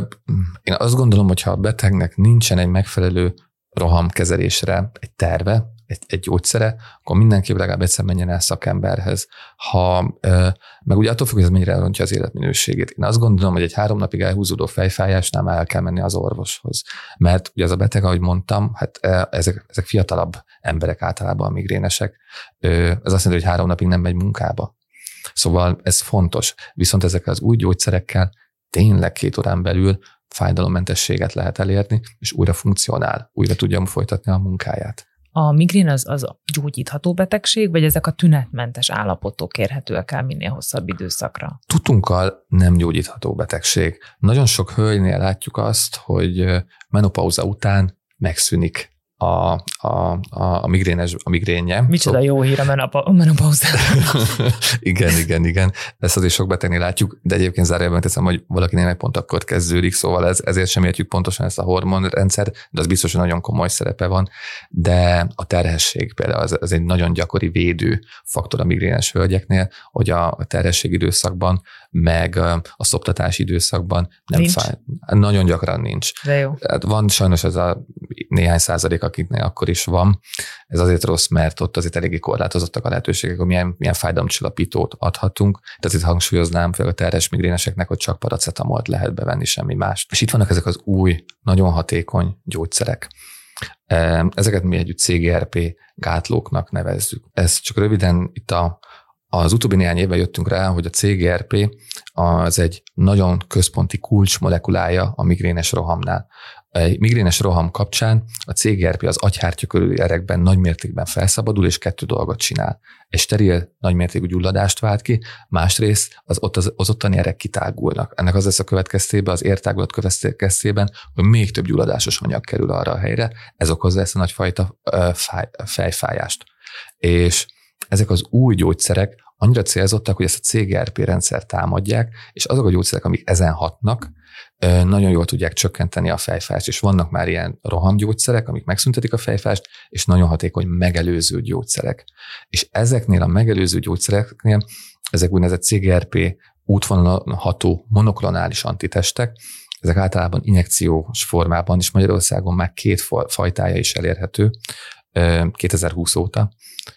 én azt gondolom, hogy ha a betegnek nincsen egy megfelelő rohamkezelésre egy terve, egy, egy gyógyszere, akkor mindenképp legalább egyszer menjen el szakemberhez. Ha, meg ugye attól függ, hogy ez mennyire elrontja az életminőségét. Én azt gondolom, hogy egy három napig elhúzódó fejfájásnál már el kell menni az orvoshoz. Mert ugye az a beteg, ahogy mondtam, hát ezek, ezek fiatalabb emberek általában, migrénesek. Ez azt jelenti, hogy három napig nem megy munkába. Szóval ez fontos. Viszont ezekkel az új gyógyszerekkel tényleg két órán belül fájdalommentességet lehet elérni, és újra funkcionál, újra tudja folytatni a munkáját. A migrén az, az gyógyítható betegség, vagy ezek a tünetmentes állapotok érhetőek el minél hosszabb időszakra? Tudtunkkal nem gyógyítható betegség. Nagyon sok hölgynél látjuk azt, hogy menopauza után megszűnik a, a, a, a migrénes, a migrénje. Micsoda jó hír a menopauza. igen, igen, igen. Ezt azért sok betegnél látjuk, de egyébként zárójelben teszem, hogy valakinél meg pont akkor kezdődik, szóval ez, ezért sem értjük pontosan ezt a hormonrendszer, de az biztos, hogy nagyon komoly szerepe van, de a terhesség például az, az egy nagyon gyakori védő faktor a migrénes hölgyeknél, hogy a terhesség időszakban, meg a szoptatás időszakban nem nincs. fáj. Nagyon gyakran nincs. De jó. Hát van sajnos ez a néhány százalék, akiknél akkor is van. Ez azért rossz, mert ott azért eléggé korlátozottak a lehetőségek, hogy milyen, milyen fájdalomcsillapítót adhatunk. Tehát itt hangsúlyoznám fel a terhes migréneseknek, hogy csak paracetamolt lehet bevenni, semmi más. És itt vannak ezek az új, nagyon hatékony gyógyszerek. Ezeket mi együtt cé gé er pé gátlóknak nevezzük. Ez csak röviden itt a Az utóbbi néhány évben jöttünk rá, hogy a cé gé er pé az egy nagyon központi kulcsmolekulája a migrénes rohamnál. Egy migrénes roham kapcsán a cé gé er pé az agyhártya körüli erekben nagymértékben felszabadul, és kettő dolgot csinál. Egy steril nagymértékű gyulladást vált ki, másrészt az, ott az, az ottani erek kitágulnak. Ennek az lesz a következtében, az értágulat következtében, hogy még több gyulladásos anyag kerül arra a helyre, ez okozza ezt a nagyfajta fáj, fejfájást. És ezek az új gyógyszerek annyira célzottak, hogy ezt a cé gé er pé rendszert támadják, és azok a gyógyszerek, amik ezen hatnak, nagyon jól tudják csökkenteni a fejfájást, és vannak már ilyen rohamgyógyszerek, amik megszüntetik a fejfájást, és nagyon hatékony megelőző gyógyszerek. És ezeknél a megelőző gyógyszereknél ezek úgynevezett cé gé er pé útvonalható monoklonális antitestek, ezek általában injekciós formában, és Magyarországon már két fajtája is elérhető kétezer-húsz óta,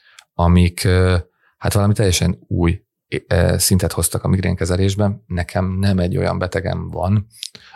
amik hát valami teljesen új szintet hoztak a migrénkezelésben. Nekem nem egy olyan betegem van,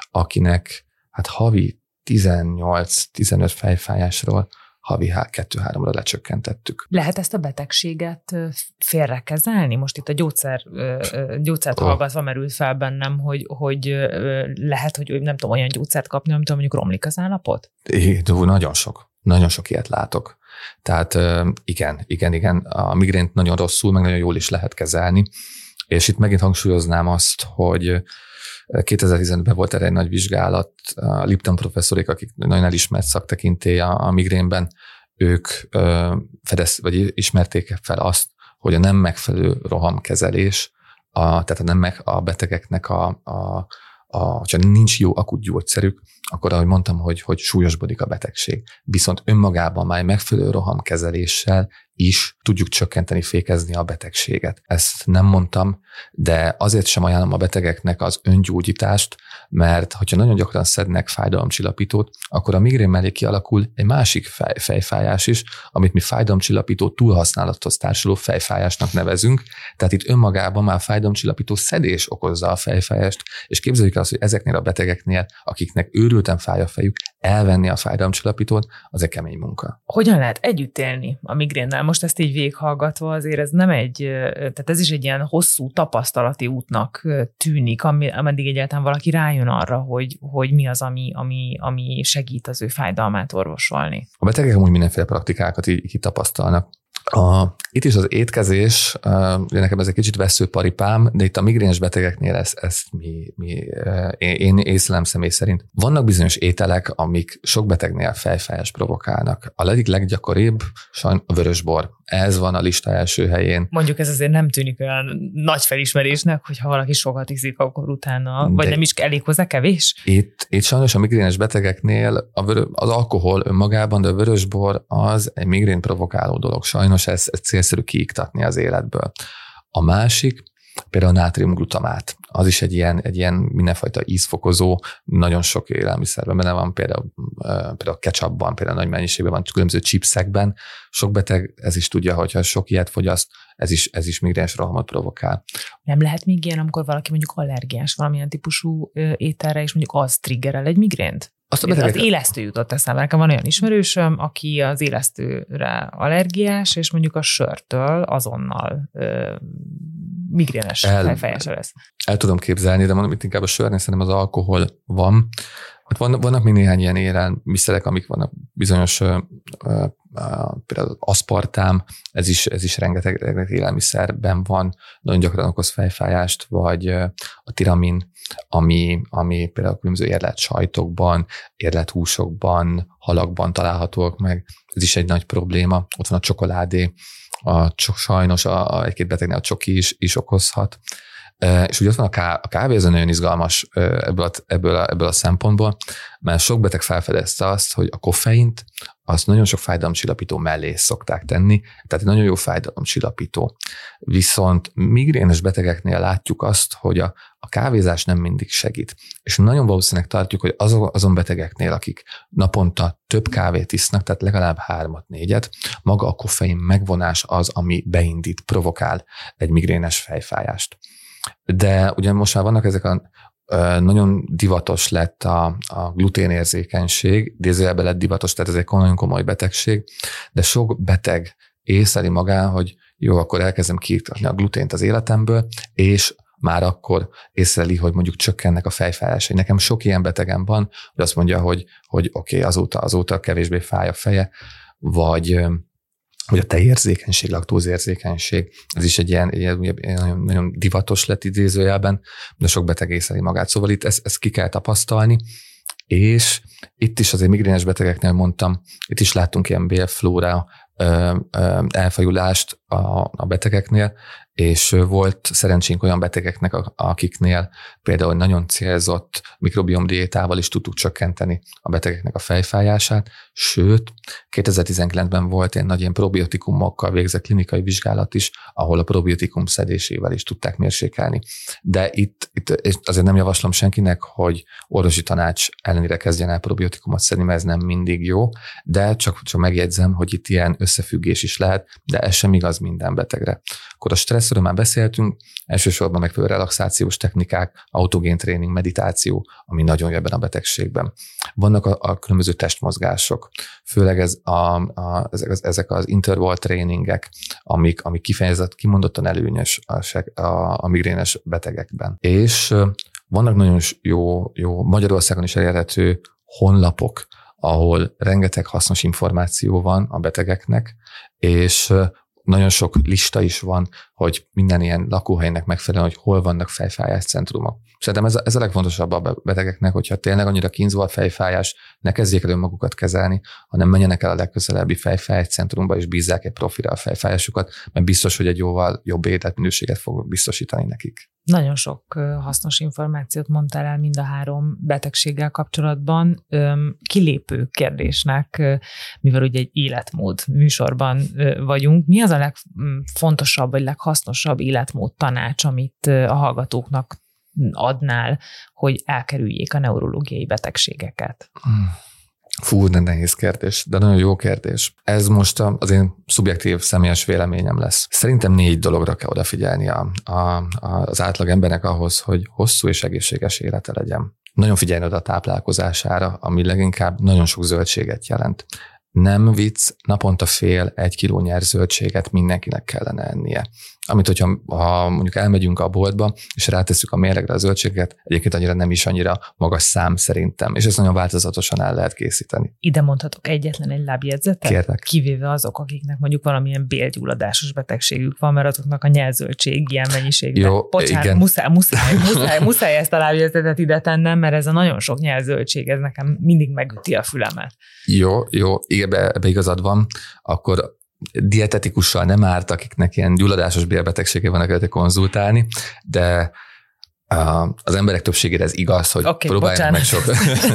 akinek hát havi tizennyolc-tizenöt fejfájásról havi kettő-háromra lecsökkentettük. Lehet ezt a betegséget félrekezelni? Most itt a gyógyszer, gyógyszert oh. hallgatva merült fel bennem, hogy, hogy lehet, hogy nem tudom olyan gyógyszert kapni, amitől mondjuk romlik az állapot? É, nagyon sok. Nagyon sok ilyet látok. Tehát igen, igen, igen, a migrént nagyon rosszul, meg nagyon jól is lehet kezelni. És itt megint hangsúlyoznám azt, hogy kétezer-tizenötben volt erre egy nagy vizsgálat, a Lipton professzorék, akik nagyon elismert szaktekintély a, a migrénben, ők fedez, vagy ismerték fel azt, hogy a nem megfelelő rohamkezelés, a, tehát a, nem meg, a betegeknek a, a A, ha nincs jó akut gyógyszerük, akkor ahogy mondtam, hogy, hogy súlyosbodik a betegség. Viszont önmagában már megfelelő rohamkezeléssel is tudjuk csökkenteni, fékezni a betegséget. Ezt nem mondtam, de azért sem ajánlom a betegeknek az öngyógyítást, mert hogyha nagyon gyakran szednek fájdalomcsillapítót, akkor a migrén mellé kialakul egy másik fej, fejfájás is, amit mi fájdalomcsillapító túlhasználathoz társuló fejfájásnak nevezünk. Tehát itt önmagában már fájdalomcsillapító szedés okozza a fejfájást, és képzeljük azt, hogy ezeknél a betegeknél, akiknek őrülten fáj a fejük, elvenni a fájdalomcsillapítót, az egy kemény munka. Hogyan lehet együtt élni a migrénnel? Most ezt így végighallgatva azért ez nem egy, tehát ez is egy ilyen hosszú tapasztalati útnak tűnik, ameddig egyáltalán valaki rájön arra, hogy, hogy mi az, ami, ami, ami segít az ő fájdalmát orvosolni. A betegek amúgy mindenféle praktikákat így kitapasztalnak. A, itt is az étkezés, ugye nekem ez egy kicsit veszőparipám, de itt a migrénes betegeknél ezt, ezt mi, mi, én, én észlelem személy szerint. Vannak bizonyos ételek, amik sok betegnél fejfájást provokálnak. A egyik leggyakoribb sajnos a vörösbor. Ez van a lista első helyén. Mondjuk ez azért nem tűnik olyan nagy felismerésnek, hogyha valaki sokat iszik, akkor utána, vagy de nem is elég hozzá kevés? Itt, itt sajnos a migrénes betegeknél a vörö, az alkohol önmagában, de a vörösbor az egy migrén provokáló dolog. Sajnos ez, ez célszerű kiiktatni az életből. A másik, például a nátriumglutamát. Az is egy ilyen, egy ilyen mindenfajta ízfokozó, nagyon sok élelmiszerben benne van, például, például ketchupban, például nagy mennyiségben van, különböző chipsekben. Sok beteg ez is tudja, hogyha sok ilyet fogyaszt, ez is, ez is migréns rohamot provokál. Nem lehet még ilyen, amikor valaki mondjuk allergiás valamilyen típusú ételre, és mondjuk az triggerel egy migrént? Azt betegek... Az élesztő jutott eszembe. Nekem van olyan ismerősöm, aki az élesztőre allergiás, és mondjuk a sörtől azonnal ö, migrénes fejfájása lesz. El tudom képzelni, de mondom, itt inkább a sörnél szerintem az alkohol van. Hát vannak, vannak még néhány ilyen élelmiszerek, amik vannak bizonyos, ö, ö, például aszpartám, ez is, ez is rengeteg élelmiszerben van, nagyon gyakran okoz fejfájást, vagy a tiramin, ami, ami például különböző érlelt sajtokban, érlelt húsokban, halakban találhatóak meg. Ez is egy nagy probléma. Ott van a csokoládé, a, sajnos a, a, egy-két betegnél a csoki is, is okozhat. És ugye ott van a, ká, a kávé, ez nagyon izgalmas ebből a, ebből, a, ebből a szempontból, mert sok beteg felfedezte azt, hogy a koffeint azt nagyon sok fájdalomcsillapító mellé szokták tenni, tehát egy nagyon jó fájdalomcsillapító. Viszont migrénes betegeknél látjuk azt, hogy a, a kávézás nem mindig segít. És nagyon valószínűleg tartjuk, hogy azon, azon betegeknél, akik naponta több kávét isznak, tehát legalább hármat, négyet, maga a koffein megvonás az, ami beindít, provokál egy migrénes fejfájást. De ugye most már vannak ezek a nagyon divatos lett a, a gluténérzékenység, idézőjelben lett divatos, tehát ez egy nagyon komoly betegség, de sok beteg észleli magán, hogy jó, akkor elkezdem kiiktatni a glutént az életemből, és már akkor észleli, hogy mondjuk csökkennek a fejfájásai. Nekem sok ilyen betegem van, hogy azt mondja, hogy, hogy oké, okay, azóta, azóta kevésbé fáj a feje, vagy vagy a tejérzékenység, laktózérzékenység, ez is egy ilyen, egy ilyen nagyon, nagyon divatos lett idézőjelben, de sok beteg észleli magát. Szóval itt ezt, ezt ki kell tapasztalni, és itt is azért migrénes betegeknél mondtam, itt is láttunk ilyen bélflóra elfajulást a, a betegeknél, és volt szerencsénk olyan betegeknek, akiknél például nagyon célzott mikrobiom diétával is tudtuk csökkenteni a betegeknek a fejfájását, sőt, kétezer-tizenkilencben volt egy nagy ilyen probiotikumokkal végzett klinikai vizsgálat is, ahol a probiotikum szedésével is tudták mérsékelni. De itt, itt azért nem javaslom senkinek, hogy orvosi tanács ellenére kezdjen el probiotikumot szedni, mert ez nem mindig jó, de csak, csak megjegyzem, hogy itt ilyen összefüggés is lehet, de ez sem igaz minden betegre. Akkor a stresszről már beszéltünk, elsősorban megfelelő relaxációs technikák, autogén tréning, meditáció, ami nagyon jó ebben a betegségben. Vannak a, a különböző testmozgások, főleg ez a, a, ezek, az, ezek az interval tréningek, amik, amik kifejezett, kimondottan előnyös a, a, a migrénes betegekben. És vannak nagyon jó, jó Magyarországon is elérhető honlapok, ahol rengeteg hasznos információ van a betegeknek, és nagyon sok lista is van, hogy minden ilyen lakóhelynek megfelelően, hogy hol vannak fejfájás centrumok. Szerintem ez a, ez a legfontosabb a betegeknek, hogyha tényleg annyira kínzva a fejfájás, ne kezdjék el önmagukat kezelni, hanem menjenek el a legközelebbi fejfájás centrumba, és bízzák egy profira a fejfájásukat, mert biztos, hogy egy jóval jobb életminőséget fog biztosítani nekik. Nagyon sok hasznos információt mondtál el mind a három betegséggel kapcsolatban. Kilépő kérdésnek, mivel ugye egy életmód műsorban vagyunk, mi az a legfontosabb vagy leghasznosabb életmód tanács, amit a hallgatóknak adnál, hogy elkerüljék a neurológiai betegségeket? Fú, de nehéz kérdés, de nagyon jó kérdés. Ez most az én szubjektív személyes véleményem lesz. Szerintem négy dologra kell odafigyelni a, a, az átlag embernek ahhoz, hogy hosszú és egészséges élete legyen. Nagyon figyelni oda a táplálkozására, ami leginkább nagyon sok zöldséget jelent. Nem vicc, naponta fél egy kiló nyers zöldséget mindenkinek kellene ennie. Amit, hogyha ha mondjuk elmegyünk a boltba, és rátesszük a mérlegre a zöldséget, egyébként annyira nem is annyira magas szám szerintem, és ezt nagyon változatosan el lehet készíteni. Ide mondhatok egyetlen egy lábjegyzetet? Kérlek. Kivéve azok, akiknek mondjuk valamilyen bélgyulladásos betegségük van, mert azoknak a nyelzöldség ilyen mennyiségben. Jó, Bocsánat, igen. Muszáj, muszáj, muszáj, muszáj ezt a lábjegyzetet ide tennem, mert ez a nagyon sok nyelzöldség, ez nekem mindig megüti a fülemet. Jó, jó, igen, ebbe igazad van, akkor dietetikussal nem árt, akiknek ilyen gyulladásos bélbetegsége van, lehet konzultálni, de az emberek többségére ez igaz, hogy okay, próbálják meg sok.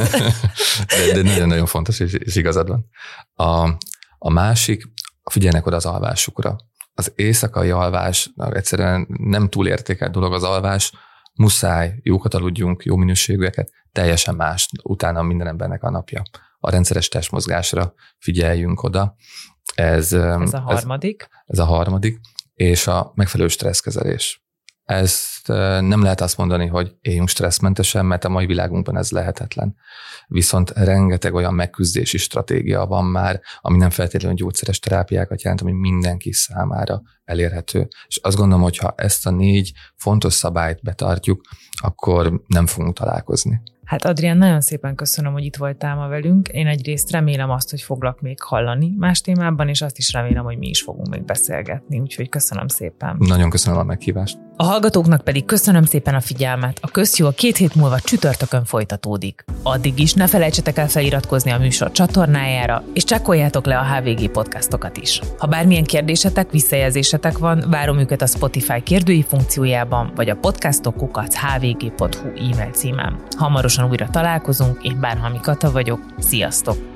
de, de nagyon-nagyon fontos, és, és igazad van. A, a másik, figyeljenek oda az alvásukra. Az éjszakai alvás, egyszerűen nem túlértékelt dolog az alvás, muszáj, jókat aludjunk, jó minőségűeket, teljesen más, utána minden embernek a napja. A rendszeres testmozgásra figyeljünk oda. Ez, ez a harmadik. Ez, ez a harmadik, és a megfelelő stresszkezelés. Ezt nem lehet azt mondani, hogy éljünk stresszmentesen, mert a mai világunkban ez lehetetlen. Viszont rengeteg olyan megküzdési stratégia van már, ami nem feltétlenül gyógyszeres terápiákat jelent, ami mindenki számára elérhető. És azt gondolom, hogy ha ezt a négy fontos szabályt betartjuk, akkor nem fogunk találkozni. Hát Adrián, nagyon szépen köszönöm, hogy itt voltál ma velünk. Én egyrészt remélem azt, hogy foglak még hallani más témában, és azt is remélem, hogy mi is fogunk még beszélgetni. Úgyhogy köszönöm szépen. Nagyon köszönöm a meghívást. A hallgatóknak pedig köszönöm szépen a figyelmet. A Közjól két hét múlva csütörtökön folytatódik. Addig is ne felejtsetek el feliratkozni a műsor csatornájára, és csekkoljátok le a há vé gé podcastokat is. Ha bármilyen kérdésetek, visszajelzésetek van, várom őket a Spotify kérdői funkciójában, vagy a podcastok kukac h v g pont h u e-mail címen. Hamarosan újra találkozunk, én Bárhalmi Kata vagyok. Sziasztok!